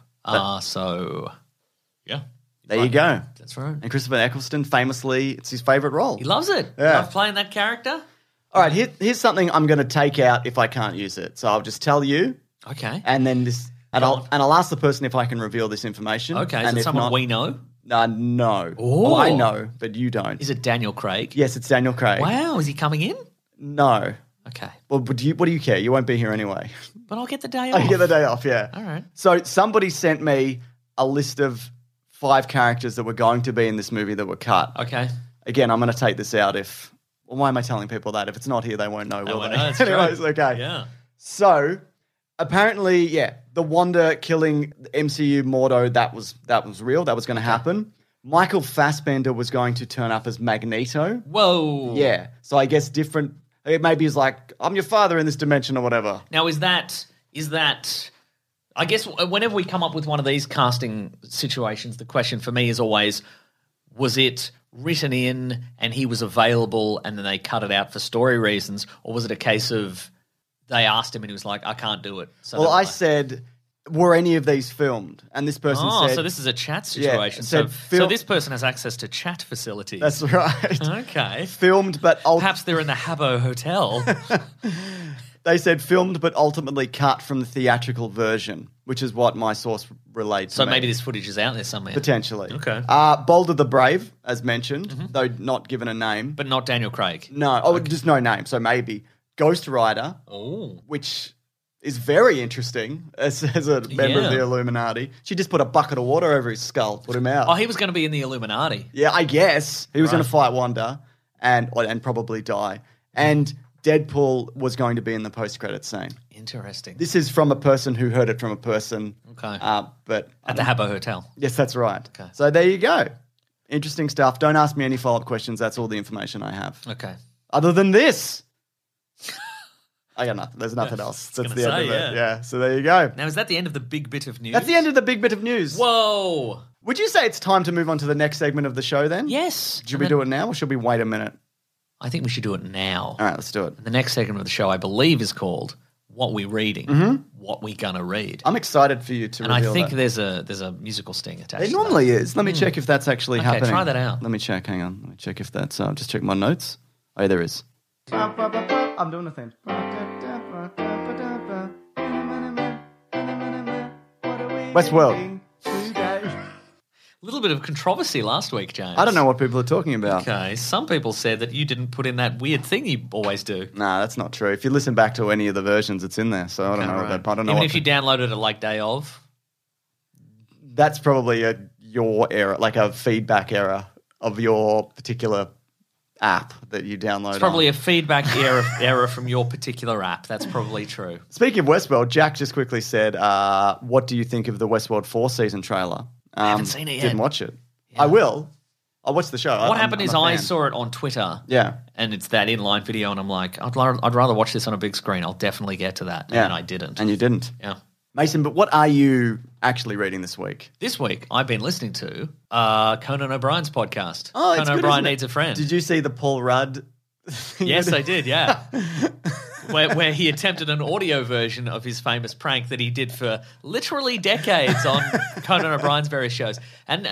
So, yeah. there you go. That's right. And Christopher Eccleston, famously, it's his favourite role. He loves it. Yeah. Love playing that character. All right, here's something I'm going to take out if I can't use it. So I'll just tell you, Okay. and then I'll ask the person if I can reveal this information. Okay, and is it if someone not, we know? No. Oh. Well, I know, but you don't. Is it Daniel Craig? Yes, it's Daniel Craig. Wow, is he coming in? No. Okay. Well, but what do you care? You won't be here anyway. But I'll get the day off. I get the day off, yeah. All right. So somebody sent me a list of 5 characters that were going to be in this movie that were cut. Okay. Again, I'm going to take this out if... Well, why am I telling people that? If it's not here, they won't know, will won't they? know, that's true. Anyways, okay. Yeah. So, apparently, yeah, the Wanda killing the MCU Mordo, that was real. That was going to happen. Michael Fassbender was going to turn up as Magneto. Whoa. Yeah. So I guess different... Maybe he's like, I'm your father in this dimension or whatever. Now, is that? I guess whenever we come up with one of these casting situations, the question for me is always, was it written in and he was available and then they cut it out for story reasons, or was it a case of they asked him and he was like, I can't do it? So Well, they're I like, said, were any of these filmed? And this person oh, said... so this is a chat situation. said So this person has access to chat facilities. That's right. okay. Filmed, but... Perhaps they're in the Habbo Hotel. They said filmed, but ultimately cut from the theatrical version, which is what my source relayed So to me. maybe this footage is out there somewhere. Potentially. Okay. Boulder the Brave, as mentioned, though not given a name. But not Daniel Craig. No, just no name, so maybe. Ghost Rider, Oh. which is very interesting as a member of Yeah. the Illuminati. She just put a bucket of water over his skull, put him out. Oh, he was going to be in the Illuminati. Yeah, I guess. He was Right. going to fight Wanda and probably die. And Deadpool was going to be in the post-credits scene. Interesting. This is from a person who heard it from a person. Okay. But At the Habbo Hotel. yes, that's right. Okay. So there you go. Interesting stuff. Don't ask me any follow-up questions. That's all the information I have. Okay. Other than this, I got nothing. There's nothing else. That's gonna the end say, of it. yeah. Yeah. So there you go. Now, is that the end of the big bit of news? That's the end of the big bit of news. Whoa. Would you say it's time to move on to the next segment of the show then? Yes. Should we do it now or should we wait a minute? I think we should do it now. All right, let's do it. The next segment of the show, I believe, is called What We Reading, What We Gonna Read. I'm excited for you to And I reveal think that. there's a musical sting attached It to normally is. Let me check if that's actually Okay, happening. try that out. Let me check. Hang on. Let me check if that's. Just check my notes. Oh, yeah, there is. I'm doing the thing. Westworld. A little bit of controversy last week, James. I don't know what people are talking about. Okay, some people said that you didn't put in that weird thing you always do. Nah, that's not true. If you listen back to any of the versions, it's in there. So I don't know. Right. I don't know. Even what if you downloaded it like day of. that's probably your error, like a feedback error of your particular app that you download. It's probably on. a feedback error from your particular app. That's probably true. Speaking of Westworld, Jack just quickly said, what do you think of the Westworld 4 season trailer? I haven't seen it yet. Didn't watch it. I will. I'll watch the show. What happened is I saw it on Twitter. Yeah. And it's that inline video, and I'm like, I'd rather watch this on a big screen. I'll definitely get to that. Yeah. And I didn't. And you didn't. Yeah. Mason, but what are you actually reading this week? This week, I've been listening to Conan O'Brien's podcast. Oh, it's Conan good, O'Brien isn't it? Needs a Friend. Did you see the Paul Rudd? Yes, I did, yeah. where he attempted an audio version of his famous prank that he did for literally decades on Conan O'Brien's various shows. And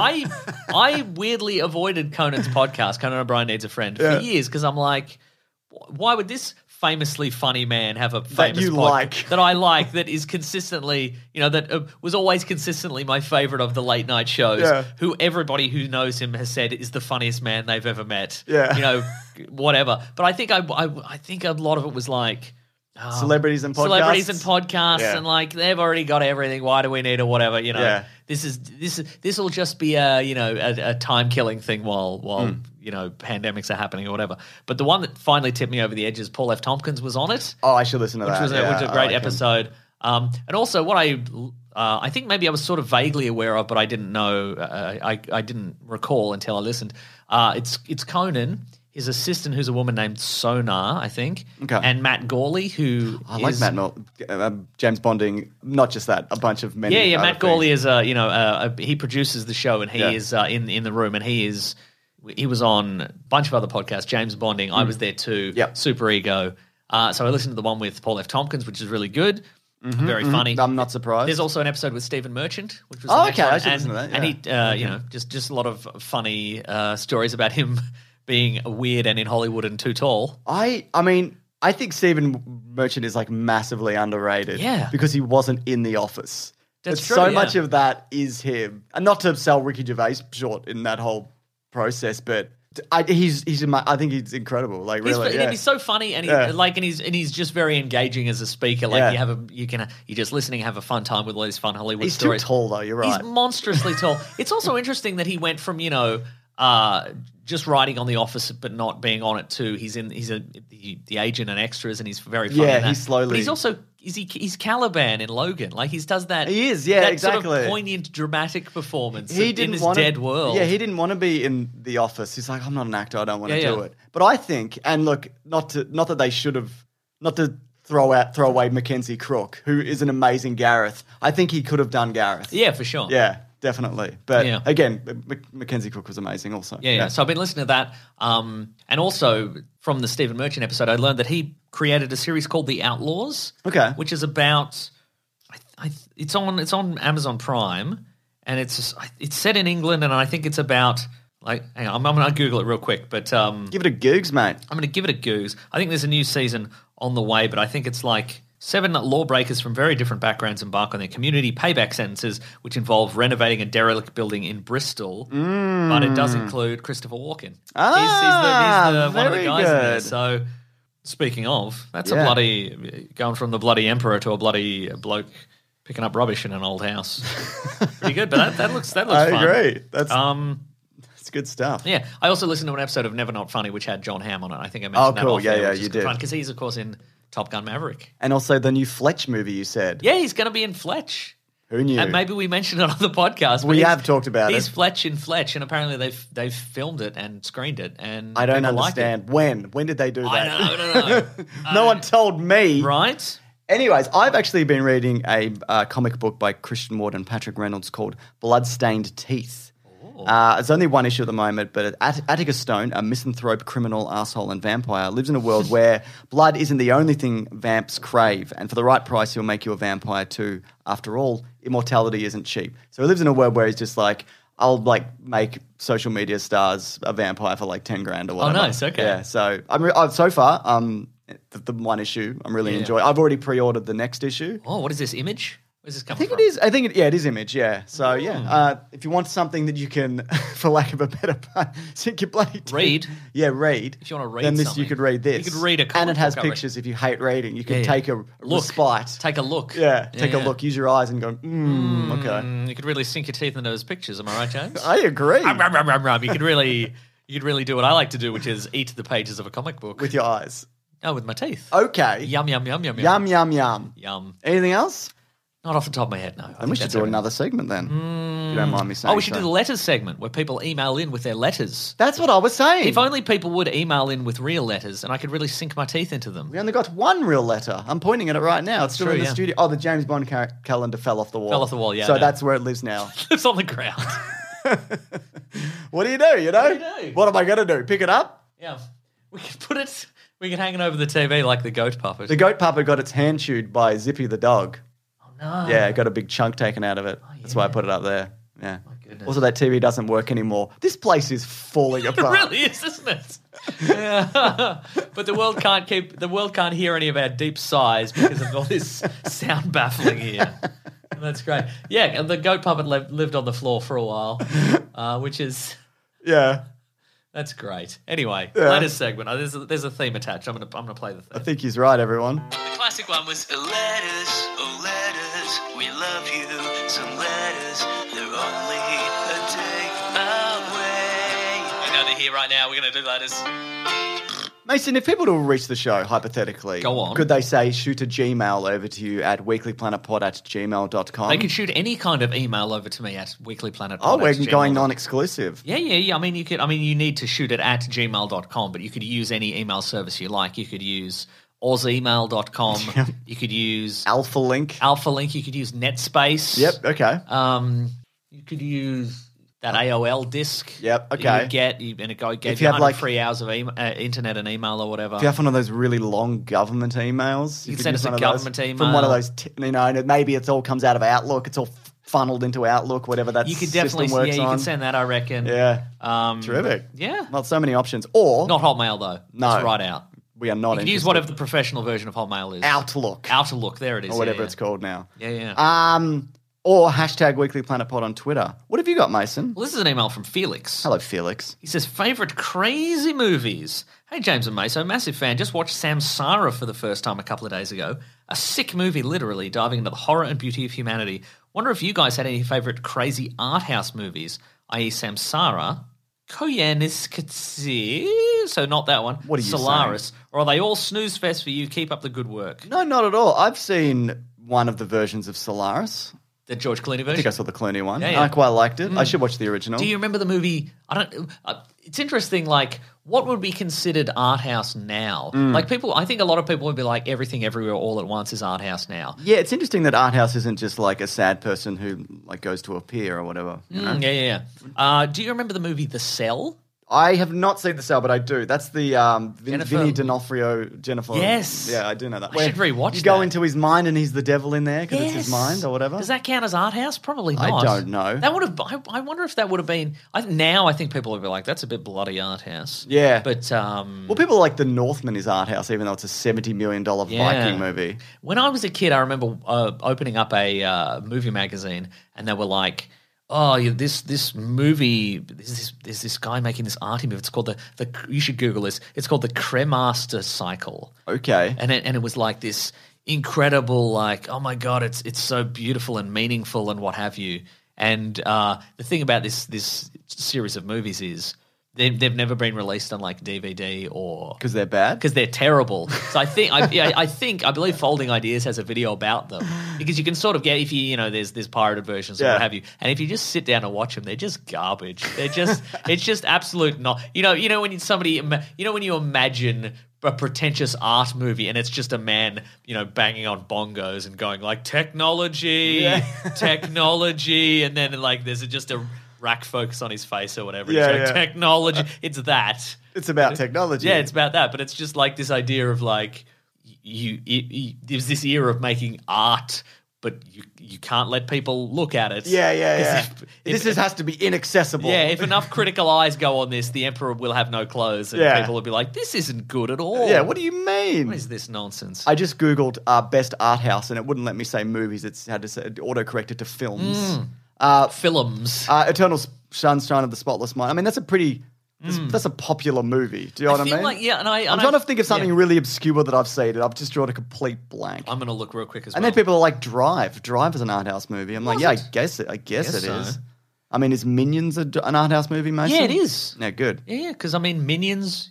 I weirdly avoided Conan's podcast, Conan O'Brien Needs a Friend, for years because I'm like, why would this famously funny man have a famous you podcast like. that I like, that is consistently, that was always consistently my favorite of the late night shows, who everybody who knows him has said is the funniest man they've ever met. Yeah. Whatever. But I think I think a lot of it was like celebrities and podcasts. Celebrities and podcasts, and like they've already got everything. Why do we need or whatever? Yeah. This will just be a time killing thing while pandemics are happening or whatever. But the one that finally tipped me over the edge is Paul F. Tompkins was on it. Oh, I should listen to which that. was a great episode. And also what I think maybe I was sort of vaguely aware of, but I didn't know. I didn't recall until I listened. It's Conan, his assistant, who's a woman named Sonar, I think, and Matt Gawley, who I like Matt James Bonding. Not just that, a bunch of many. Yeah. Matt things. Gawley is he produces the show, and he is in the room, and he was on a bunch of other podcasts. James Bonding, I was there too. Yep. Super Ego. So I listened to the one with Paul F. Tompkins, which is really good. Very funny. I'm not surprised. There's also an episode with Stephen Merchant, which was okay. I should listen to that. And he, just a lot of funny stories about him being weird and in Hollywood and too tall. I mean, I think Stephen Merchant is like massively underrated. Yeah. Because he wasn't in The Office. That's But true, so yeah. much of that is him. And not to sell Ricky Gervais short in that whole process, but I think he's incredible. Like really, He's so funny, and he's just very engaging as a speaker. Like you're just listening, have a fun time with all these fun Hollywood He's stories. too tall though. You're right. He's monstrously tall. It's also interesting that he went from just writing on The Office but not being on it too. He's the agent and extras, and he's very funny. Yeah, in that. he's slowly. But he's also he's Caliban in Logan. Like he does that. He is, yeah, that exactly. Sort of poignant, dramatic performance He in didn't this want dead world. Yeah, he didn't want to be in The Office. He's like, I'm not an actor. I don't want to do Yeah. it. But I think, and look, not that they should have, not to throw away Mackenzie Crook, who is an amazing Gareth. I think he could have done Gareth. Yeah, for sure. Yeah, definitely. But Yeah. again, Mackenzie Crook was amazing also. Yeah. So I've been listening to that. And also from the Stephen Merchant episode, I learned that he created a series called The Outlaws. Okay. Which is about, it's on Amazon Prime, and it's set in England, and I think it's about, like, hang on, I'm going to Google it real quick, but Give it a googs, mate. I'm going to give it a goose. I think there's a new season on the way, but I think it's like 7 lawbreakers from very different backgrounds embark on their community payback sentences, which involve renovating a derelict building in Bristol, but it does include Christopher Walken. He's the one of the very guys in there. good. So, speaking of, that's Yeah. a bloody, going from the bloody emperor to a bloody bloke picking up rubbish in an old house. Pretty good, but that looks fun. I agree. That's good stuff. Yeah, I also listened to an episode of Never Not Funny, which had John Hamm on it. I think I mentioned that. cool. Off air, Yeah, which is you good did. fun because he's of course in Top Gun Maverick. And also the new Fletch movie you said. Yeah, he's going to be in Fletch. Who knew? And maybe we mentioned it on the podcast. but We he's- have talked about he's it. Fletch in Fletch, and apparently they've filmed it and screened it. And I don't people liked it. understand. When did they do that? I don't know. No one told me. Right? Anyways, I've actually been reading a comic book by Christian Ward and Patrick Reynolds called Bloodstained Teeth. It's only one issue at the moment, but Atticus Stone, a misanthrope, criminal, asshole, and vampire, lives in a world where blood isn't the only thing vamps crave, and for the right price, he'll make you a vampire too. After all, immortality isn't cheap. So he lives in a world where he's just like, I'll like make social media stars a vampire for like 10 grand or whatever. nice, okay. Yeah, so I've so far, the one issue I'm really enjoying. I've already pre-ordered the next issue. Oh, what is this image? Where's this I coming think from? it is. It is Image. Yeah. So if you want something that you can, for lack of a better pun, sink your bloody teeth. Read. Yeah, read. If you wanna read then you something. could read this. You could read a and comic it has book, I reckon. pictures. If you hate reading, you can Yeah, yeah. take a Look. respite. Take a look. Yeah, take a look. Use your eyes and go. Okay. You could really sink your teeth into those pictures. Am I right, James? I agree. Rum, rum, rum, rum, rum. You could really do what I like to do, which is eat the pages of a comic book. With your eyes. Oh, with my teeth. Okay. Yum, yum, yum, yum, Yum yum yum. Yum. Anything else? Not off the top of my head, no. Then we should do another segment then. If you don't mind me saying. Oh, we should so. do the letters segment where people email in with their letters. That's what I was saying. If only people would email in with real letters and I could really sink my teeth into them. We only got one real letter. I'm pointing at it right now. It's still true, in the yeah. studio. Oh, the James Bond calendar fell off the wall. Fell off the wall, yeah, So no. that's where it lives now. It's on the ground. What do you do? You know? do you do? What am I going to do? Pick it up? Yeah. We could hang it over the TV like the goat puppet. The goat puppet got its hand chewed by Zippy the dog. Oh, no. Yeah, it got a big chunk taken out of it. That's why I put it up there. Yeah. goodness. Also, that TV doesn't work anymore. This place is falling It apart. really is, isn't it? Yeah. But the world can't hear any of our deep sighs because of all this sound baffling here. That's great. Yeah, and the goat puppet lived on the floor for a while, which is Yeah. that's great. Anyway, Yeah. letters segment. There's a theme attached. I'm gonna play the I theme. think he's right, everyone. The classic one was Letters, oh letters, we love you. Some letters, they're only a day away. we're going to hear right now. We're going to do letters. Mason, if people will reach the show, hypothetically, Go on. could they say shoot a Gmail over to you at weeklyplanetpod@gmail.com? They could shoot any kind of email over to me at weeklyplanet. Oh, we're going non-exclusive. Yeah. I mean, you need to shoot it at gmail.com, but you could use any email service you like. You could use AusEmail.com. You could use Alpha Link. Alpha Link. You could use NetSpace. Yep, okay. You could use that AOL disk. Yep, that okay. You get, and it gave If you you have, 100 like- free hours of internet and email or whatever. If you have one of those really long government emails, You could can send use us a one of those government from one of email. those, and maybe it all comes out of Outlook. It's all funneled into Outlook, whatever that You could system definitely, works you on. can send that, I reckon. Yeah, Um, terrific. Yeah. Not so many options. Or Not Hotmail, though. No. It's right out. we are not You can use interested. whatever the professional version of Hotmail is. Outlook Outlook, there it is. or whatever yeah, it's called now. Yeah, yeah. Or hashtag WeeklyPlanetPod on Twitter. What have you got, Mason? Well, this is an email from Felix. Hello, Felix. He says, favourite crazy movies. Hey, James and Maso, massive fan. Just watched Samsara for the first time a couple of days ago. A sick movie, literally, diving into the horror and beauty of humanity. Wonder if you guys had any favourite crazy art house movies, i.e. Samsara, Koyaanisqatsi, so not that one, What are you Solaris, or are they all snooze fest for you? Keep up the good work. No, not at all. I've seen one of the versions of Solaris. The George Clooney version? I think I saw the Clooney one. Yeah, yeah. I quite liked it. I should watch the original. Do you remember the movie? It's interesting. Like, what would be considered art house now? Like, I think a lot of people would be like, everything, everywhere, all at once is art house now. Yeah, it's interesting that art house isn't just like a sad person who like goes to a pier or whatever. You know? Yeah. Do you remember the movie The Cell? I have not seen The Cell, but I do. That's the Jennifer- Vinny D'Onofrio, Jennifer. Yes. Yeah, I do know that. I should rewatch You go that. into his mind and he's the devil in there because it's his mind or whatever. Does that count as art house? Probably I not. don't know. That would have. I wonder if that would have been. Now I think people would be like, "That's a bit bloody art house." Yeah. But Well, people like The Northman is art house, even though it's a $70 million Viking movie. When I was a kid, I remember opening up a movie magazine, and they were like, "Oh, this movie. There's this guy making this arty movie. It's called the. You should Google this. It's called the Cremaster Cycle." Okay. And it was like this incredible, like, oh my God, it's so beautiful and meaningful and what have you. And the thing about this series of movies is they've never been released on like DVD or Because they're bad? because they're terrible. So I believe Folding Ideas has a video about them because you can sort of get if there's pirated versions or Yeah. what have you, and if you just sit down and watch them, they're just garbage. They're just it's just absolute not. When when you imagine a pretentious art movie and it's just a man banging on bongos and going like technology, technology, and then like there's just a rack focus on his face or whatever. Yeah, It's like, yeah. technology. It's that. It's about technology. Yeah, it's about that. But it's just like this idea of like there's this era of making art, but you can't let people look at it. Yeah. If This has to be inaccessible. Yeah, if enough critical eyes go on this, the emperor will have no clothes, and Yeah. people will be like, "This isn't good at all." Yeah, what do you mean? What is this nonsense? I just Googled best art house and it wouldn't let me say movies. It's had to say auto-corrected to films. Films. Eternal Sunshine of the Spotless Mind. I mean, that's a pretty... That's a popular movie. Do you know what I feel mean? like and I'm trying to think of something yeah. really obscure that I've seen and I've just drawn a complete blank. I'm going to look real quick as And well. then people are like, Drive. Drive is an art house movie. I'm like, Was yeah, it? I guess it Guess is. so. I mean, is Minions an art house movie, Mason? Yeah, it is. Yeah, good. Yeah, because I mean, Minions,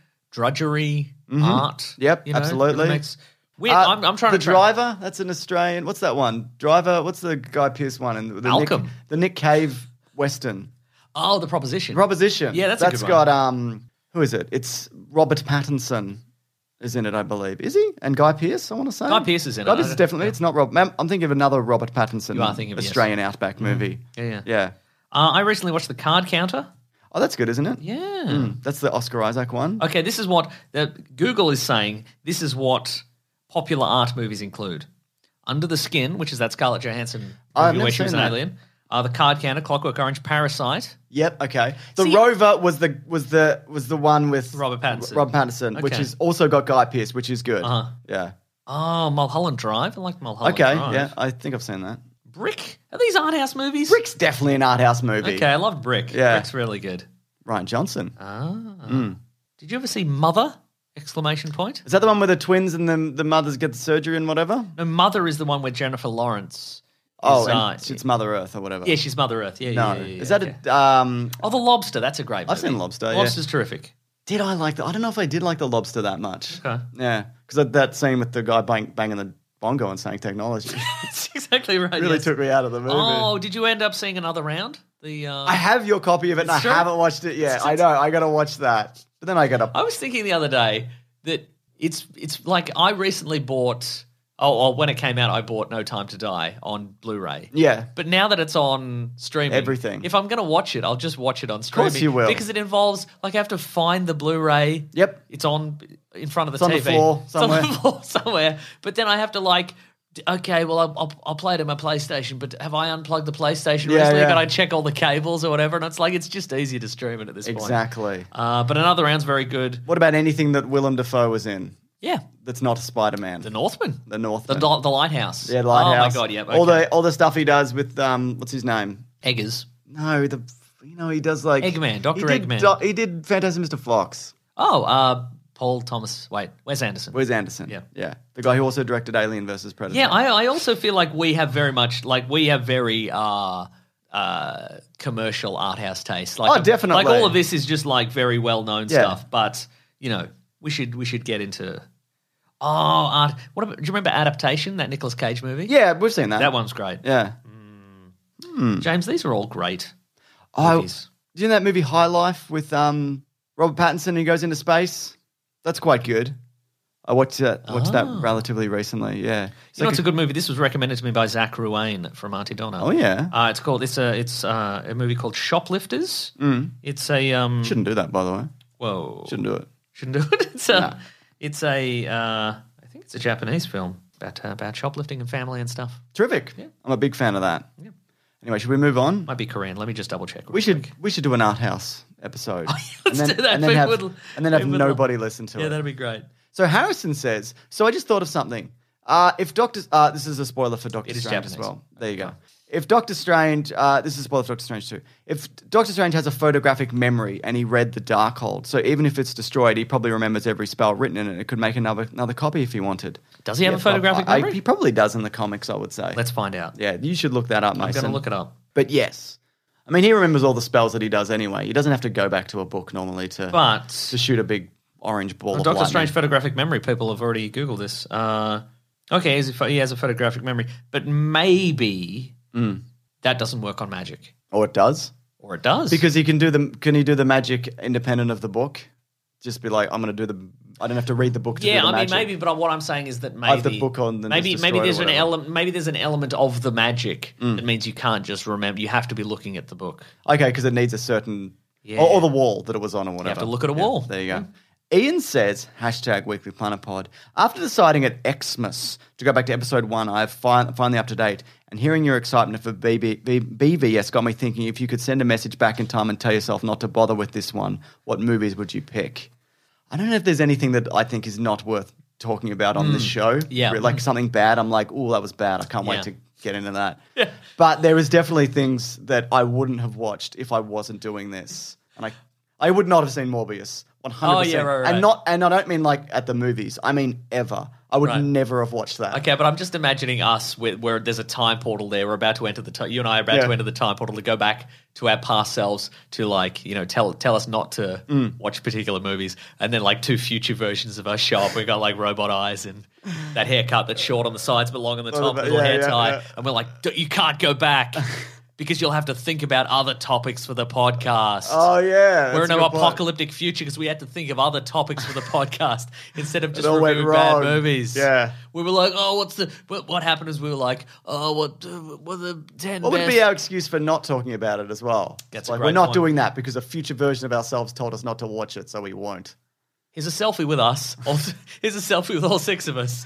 drudgery, art. Yep, absolutely. It makes, weird. I'm trying The to Driver, that's an Australian. What's that one? Driver, what's the Guy Pearce one? And the Malcolm. the Nick Cave Western. Oh, The Proposition. Proposition. Yeah, that's a good got one. who is it? It's Robert Pattinson is in it, I believe. Is he? And Guy Pearce, I want to say. Guy Pearce is in it. Guy Pearce is definitely. It's not Rob. I'm thinking of another Robert Pattinson. You are thinking of it, yes. Australian Outback movie. Yeah. Yeah. I recently watched The Card Counter. Oh, that's good, isn't it? Yeah. That's the Oscar Isaac one. Okay, this is what Google is saying. This is what popular art movies include: Under the Skin, which is that Scarlett Johansson I've movie never where she was seen an that. alien. The Card Counter, Clockwork Orange, Parasite. Yep. Okay. The See- Rover was the one with Robert Pattinson. Rob Pattinson, which Okay. is also got Guy Pearce, which is good. Uh-huh. Yeah. Oh, Mulholland Drive. I like Mulholland Okay. Drive. Yeah, I think I've seen that. Brick. Are these art house movies? Brick's definitely an art house movie. Okay, I love Brick. Yeah. Brick's really good. Ryan Johnson. Did you ever see Mother? Exclamation point. Is that the one where the twins and the mothers get the surgery and whatever? No, Mother is the one with Jennifer Lawrence. Oh, is, and it's Mother Earth or whatever. yeah, she's Mother Earth. Yeah, No. yeah, yeah, Is that okay. a The Lobster. That's a great movie. I've seen Lobster, yeah. Lobster's terrific. Did I like that? I don't know if I did like the Lobster that much. Okay. Yeah, because that scene with the guy banging the bongo and saying technology That's exactly right. really yes. took me out of the movie. Oh, did you end up seeing another round? I have your copy of it and I It's true. haven't watched it yet. I know. I got to watch that. But then I got to... I was thinking the other day that it's like I recently bought. Oh, when it came out, I bought No Time to Die on Blu-ray. Yeah. But now that it's on streaming, Everything. If I'm going to watch it, I'll just watch it on streaming. course you will. Because it involves, like, I have to find the Blu-ray. Yep. It's on in front of the It's on TV. the floor It's on somewhere. the floor somewhere. But then I have to, like, okay, well, I'll play it on my PlayStation, but have I unplugged the PlayStation Yeah, recently? yeah. Got I check all the cables or whatever? And it's like, it's just easier to stream it at this point. Exactly. But another round's very good. What about anything that Willem Dafoe was in Yeah. that's not a Spider-Man? The Northman. The Northman. The Lighthouse. Yeah, the Lighthouse. Oh, my God, yep. All okay. the stuff he does with, what's his name? Eggers. No, he does like... Eggman, Dr. He did Eggman. he did Fantastic Mr. Fox. Oh, Paul Thomas. Wait, Wes Anderson. Wes Anderson. Yeah. Yeah. The guy who also directed Alien vs. Predator. Yeah, I also feel like we have very commercial art house taste. Like, Oh, definitely. Like all of this is just like very well known Yeah. stuff. But we should get into art. What about, do you remember Adaptation? That Nicolas Cage movie? Yeah, we've seen that. that one's great. Yeah. James, these are all great. Oh, movies. do you know that movie High Life with Robert Pattinson and he goes into space? That's quite good. I watched that relatively recently, yeah. You know, it's a good movie. This was recommended to me by Zach Ruane from Auntie Donna. Oh, yeah. It's a movie called Shoplifters. It's a Shouldn't do that, by the way. whoa. Shouldn't do it. Shouldn't do it. I think it's a Japanese film about shoplifting and family and stuff. Terrific. Yeah. I'm a big fan of that. Anyway, should we move on? Might be Korean. Let me just double check. We should do an art house episode. Let's do that. And then have People would- nobody listen to Yeah, it. that'd be great. So Harrison says, so I just thought of something. If Doctor... this is a spoiler for Doctor It is Strange as Japanese. well. There you go. If Doctor Strange... this is a spoiler for Doctor Strange too. If Doctor Strange has a photographic memory and he read the Darkhold, so even if it's destroyed, he probably remembers every spell written in it. It could make another copy if he wanted. Does he have a photographic memory? He probably does in the comics, I would say. Let's find out. Yeah, you should look that up, Mason. I'm going to look it up. But yes, I mean, he remembers all the spells that he does anyway. He doesn't have to go back to a book normally to But shoot a big orange ball of Doctor lightning. Strange photographic memory. People have already Googled this. Okay, he has a photographic memory, but maybe that doesn't work on magic, Or it does. or it does Because he can he do the magic independent of the book? Just be like, I'm going to do I don't have to read the book to do the I magic. mean, maybe. But what I'm saying is that I have maybe the book on, then maybe just maybe destroy it there's or an whatever. element. Maybe there's an element of the magic that means you can't just remember. You have to be looking at the book. Okay, because it needs a certain... Yeah. Or the wall that it was on or whatever. have to look at a Yeah, wall. there you go. Ian says, #Weekly Planet Pod, after deciding at Xmas to go back to episode 1, I have finally up to date, and hearing your excitement for BVS got me thinking if you could send a message back in time and tell yourself not to bother with this one, what movies would you pick? I don't know if there's anything that I think is not worth talking about on this show. Yeah. Like something bad, I'm like, oh, that was bad. I can't Yeah. wait to get into that. Yeah. But there is definitely things that I wouldn't have watched if I wasn't doing this. And I would not have seen Morbius. 100%. Oh, yeah, right. And I don't mean like at the movies. I mean ever. I would Right. never have watched that. Okay, but I'm just imagining us where there's a time portal there. We're about to enter you and I are about to enter the time portal to go back to our past selves to tell us not to watch particular movies, and then like 2 future versions of us show up. We got like robot eyes and that haircut that's short on the sides but long on the top, Yeah, little hair yeah, tie, yeah. and we're like, you can't go back. Because you'll have to think about other topics for the podcast. Oh, yeah. We're in that's a an good point. apocalyptic future because we had to think of other topics for the podcast instead of just all went reviewing bad wrong. movies. Yeah. We were like, what happened is we were like, what were the 10 What best? would be our excuse for not talking about it as well? That's It's a like, great we're not point. doing that because a future version of ourselves told us not to watch it, so we won't. Here's a selfie with us. Here's a selfie with all 6 of us.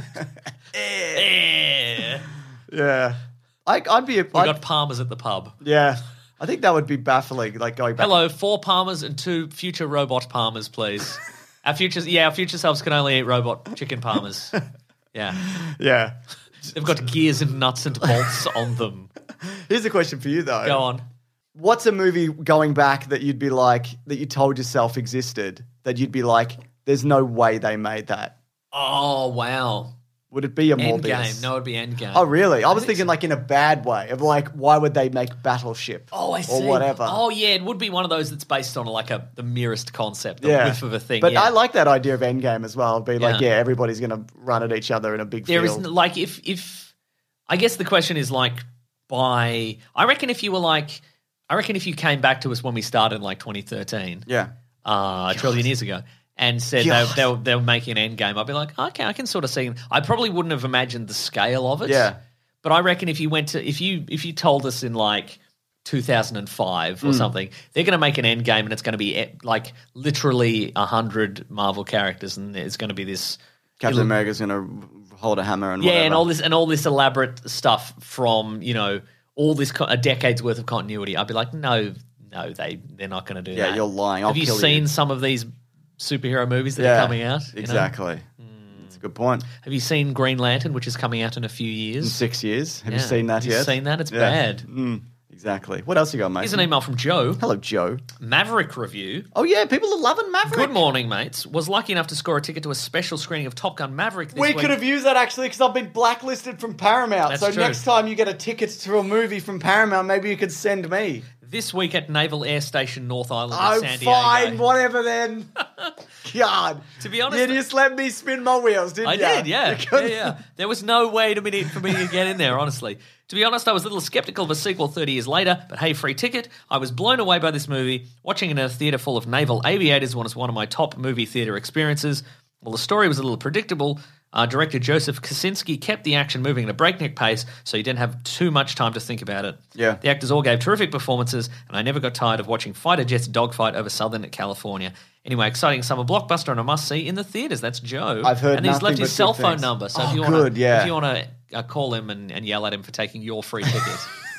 Eh. Yeah. I'd be... We got Palmers at the pub. Yeah. I think that would be baffling, like going back. Hello, 4 Palmers and 2 future robot Palmers, please. Our future selves can only eat robot chicken Palmers. Yeah. Yeah. They've got gears and nuts and bolts on them. Here's a question for you, though. Go on. What's a movie going back that you'd be like, that you told yourself existed, that you'd be like, there's no way they made that? Oh, wow. Would it be a Morbius? Endgame. No, it'd be Endgame. Oh, really? I was thinking like in a bad way of like, why would they make Battleship? Oh, I see. Or whatever. Oh, yeah, it would be one of those that's based on like the merest concept, the yeah. whiff of a thing. But yeah. I like that idea of Endgame as well. It'd be like, Yeah. yeah, everybody's going to run at each other in a big There field. is like if I guess the question is like I reckon if you came back to us when we started in like 2013, Yeah. a trillion years ago, and said they were making an Endgame, I'd be like, okay, I can sort of see. I probably wouldn't have imagined the scale of it. Yeah. But I reckon if you told us in like 2005 or something, they're going to make an Endgame and it's going to be like literally 100 Marvel characters and it's going to be this Captain America's going to hold a hammer and yeah, whatever. and all this elaborate stuff from all this a decade's worth of continuity. I'd be like, no, they're not going to do that. Yeah, you're lying. I'll Have you kill seen you. some of these superhero movies that Yeah, are coming out? Exactly. That's a good point. Have you seen Green Lantern, which is coming out in a few In years? 6 years. Have you Yeah. seen that Have yet? you seen that? It's Yeah. bad. Exactly. What else you got, mate? Here's an email from Joe. Hello, Joe. Maverick review. Oh, yeah, people are loving Maverick. Good morning, mates. Was lucky enough to score a ticket to a special screening of Top Gun Maverick this We week. could have used that actually because I've been blacklisted from Paramount. That's so true. next time you get a ticket to a movie from Paramount, maybe you could send me. This week at Naval Air Station North Island in Oh, San Diego. fine, whatever then. God. To be honest, you just let me spin my wheels, didn't I you? did, yeah. You couldn't- Yeah. There was no way for me to get in there, honestly. To be honest, I was a little skeptical of a sequel 30 years later, but hey, free ticket. I was blown away by this movie. Watching it in a theatre full of naval aviators was one of my top movie theatre experiences. Well, the story was a little predictable. Director Joseph Kosinski kept the action moving at a breakneck pace, so you didn't have too much time to think about it. Yeah. The actors all gave terrific performances, and I never got tired of watching fighter jets dogfight over Southern California. Anyway, exciting summer blockbuster and a must-see in the theaters. That's Joe. I've heard and he's nothing left his but cell good phone things. number, so Oh, if you want good, yeah. if you want to call him and yell at him for taking your free ticket.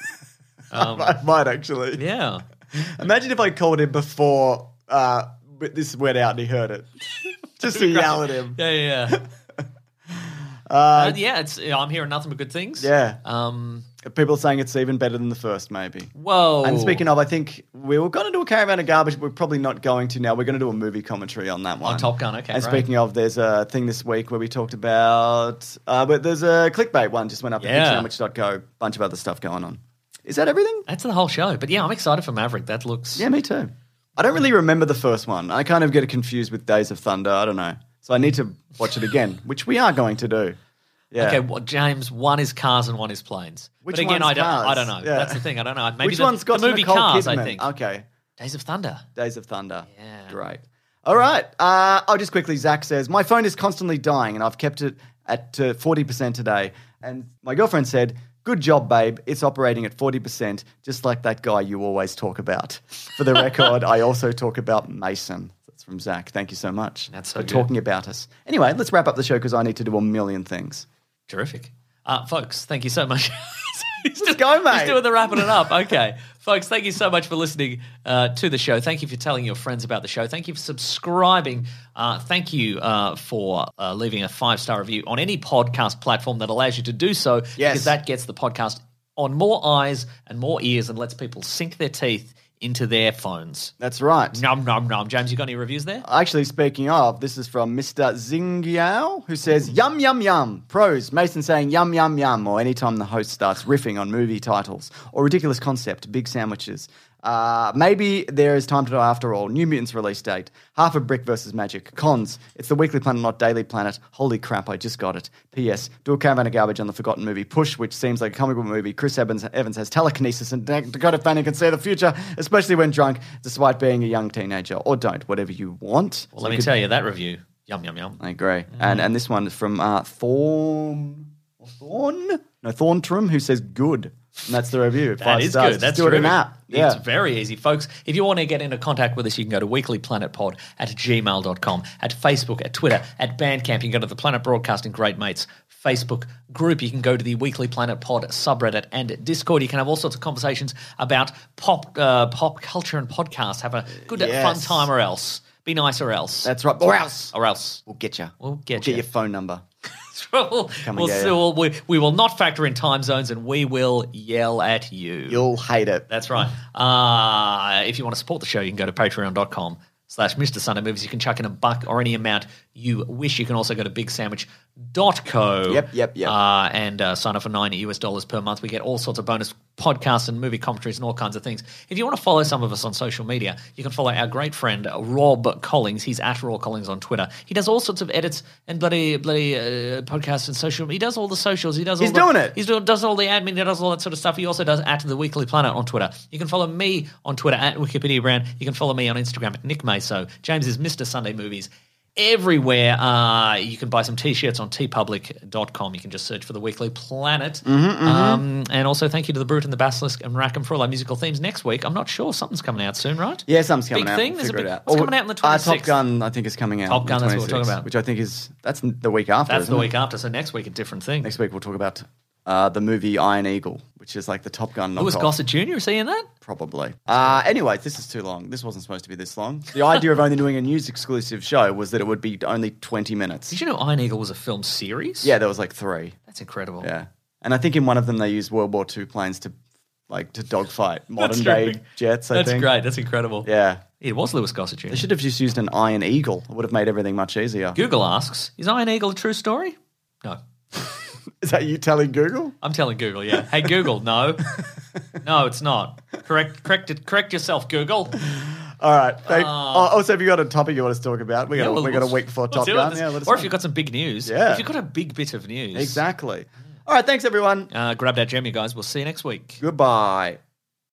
I might actually. Yeah. Imagine if I called him before this went out and he heard it. Just to yell at him. Yeah. I'm hearing nothing but good things. Yeah. Um, People are saying it's even better than the first, maybe. whoa. And speaking of, I think we were going to do a Caravan of Garbage, but we're probably not going to now. We're going to do a movie commentary on that one. On Top Gun, okay, And right. speaking of, there's a thing this week where we talked about, but there's a clickbait one just went up at Yeah. pitchsandwich.co, bunch of other stuff going on. Is that everything? That's the whole show. But yeah, I'm excited for Maverick. That looks... Yeah, me too. I don't really remember the first one. I kind of get it confused with Days of Thunder. I don't know. So I need to watch it again, which we are going to do. Yeah. Okay, well, James, one is cars and one is planes. Which but again, one's I don't know. Cars? Yeah. That's the thing. I don't know. Maybe Which one's got the movie Nicole Cars, Kidman? I think. Okay. Days of Thunder. Days of Thunder. Yeah. Great. All right. I'll just quickly, Zach says, my phone is constantly dying and I've kept it at 40% today. And my girlfriend said, good job, babe. It's operating at 40%, just like that guy you always talk about. For the record, I also talk about Mason. That's from Zach. Thank you so much That's so for good. talking about us. Anyway, let's wrap up the show because I need to do a million things. Terrific. Folks, thank you so much. Let's go, mate. He's doing the wrapping it up. Okay. Folks, thank you so much for listening to the show. Thank you for telling your friends about the show. Thank you for subscribing. Thank you for leaving a 5-star review on any podcast platform that allows you to do so. Yes. Because that gets the podcast on more eyes and more ears and lets people sink their teeth into their phones. That's right. Nom, nom, nom. James, you got any reviews there? Actually, speaking of, this is from Mr. Zingyao, who says, yum, yum, yum. Pros, Mason saying yum, yum, yum, or anytime the host starts riffing on movie titles, or ridiculous concept, big sandwiches. Maybe there is time to die after all. New Mutants release date. Half a brick versus magic. Cons. It's the Weekly Planet, not Daily Planet. Holy crap, I just got it. P.S. Do a caravan of garbage on the forgotten movie Push, which seems like a comic book movie. Chris Evans has telekinesis and Dakota Fanning can see the future, especially when drunk, despite being a young teenager. Or don't, whatever you want. Well, let me tell you, that review, yum, yum, yum. I agree. And this one is from Thorntrum, who says good. And that's the review. That 5 is stars. good. That's Just do it in terrific. app. Yeah. It's very easy, folks. If you want to get into contact with us, you can go to weeklyplanetpod@gmail.com, at Facebook, at Twitter, at Bandcamp. You can go to the Planet Broadcasting Great Mates Facebook group. You can go to the Weekly Planet Pod subreddit and Discord. You can have all sorts of conversations about pop culture and podcasts. Have a good fun time or else. Be nice or else. That's right. Or else. Or else. We'll get you. We'll get Get you. your phone number. We will not factor in time zones and we will yell at you. You'll hate it. That's right. If you want to support the show, you can go to patreon.com/Mr. Sunday Movies. You can chuck in $1 or any amount you wish. You can also go to bigsandwich.co. Yep. And sign up for $90 per month. We get all sorts of bonus podcasts and movie commentaries and all kinds of things. If you want to follow some of us on social media, you can follow our great friend Rob Collins. He's at Raw Collins on Twitter. He does all sorts of edits and bloody podcasts and social. He does all the socials. He does. He's doing it. He does all the admin. He does all that sort of stuff. He also does at the Weekly Planet on Twitter. You can follow me on Twitter at Wikipedia Brown. You can follow me on Instagram at Nick Maso. James is Mr. Sunday Movies. Everywhere. You can buy some T-shirts on tpublic.com. You can just search for the Weekly Planet. And also thank you to the Brute and the Basilisk and Rackham for all our musical themes. Next week, I'm not sure. Something's coming out soon, right? Yeah, something's coming Big out. thing? We'll There's a figure big- it out. what's coming out on the 26th? Top Gun, I think, is coming out. Top Gun, on that's what we're talking 26th, about. Which I think that's the week after. That's isn't the it? week after. So next week, a different thing. Next week we'll talk about the movie Iron Eagle, which is like the Top Gun knockoff. Louis Gossett Jr., is he in that? Probably. Anyways, this is too long. This wasn't supposed to be this long. The idea of only doing a news exclusive show was that it would be only 20 minutes. Did you know Iron Eagle was a film series? Yeah, there was like 3. That's incredible. Yeah. And I think in one of them they used World War II planes to dogfight modern day terrific. jets, I That's think. great. That's incredible. Yeah. It was Louis Gossett Jr. They should have just used an Iron Eagle. It would have made everything much easier. Google asks, is Iron Eagle a true story? No. Is that you telling Google? I'm telling Google, yeah. Hey, Google, no. No, it's not. Correct yourself, Google. All right. Also, if you got a topic you want us to talk about, we got a week before we'll Top do Gun. it. Yeah, let us or know. if you've got some big news. Yeah. If you've got a big bit of news. Exactly. All right. Thanks, everyone. Grab that gem, you guys. We'll see you next week. Goodbye.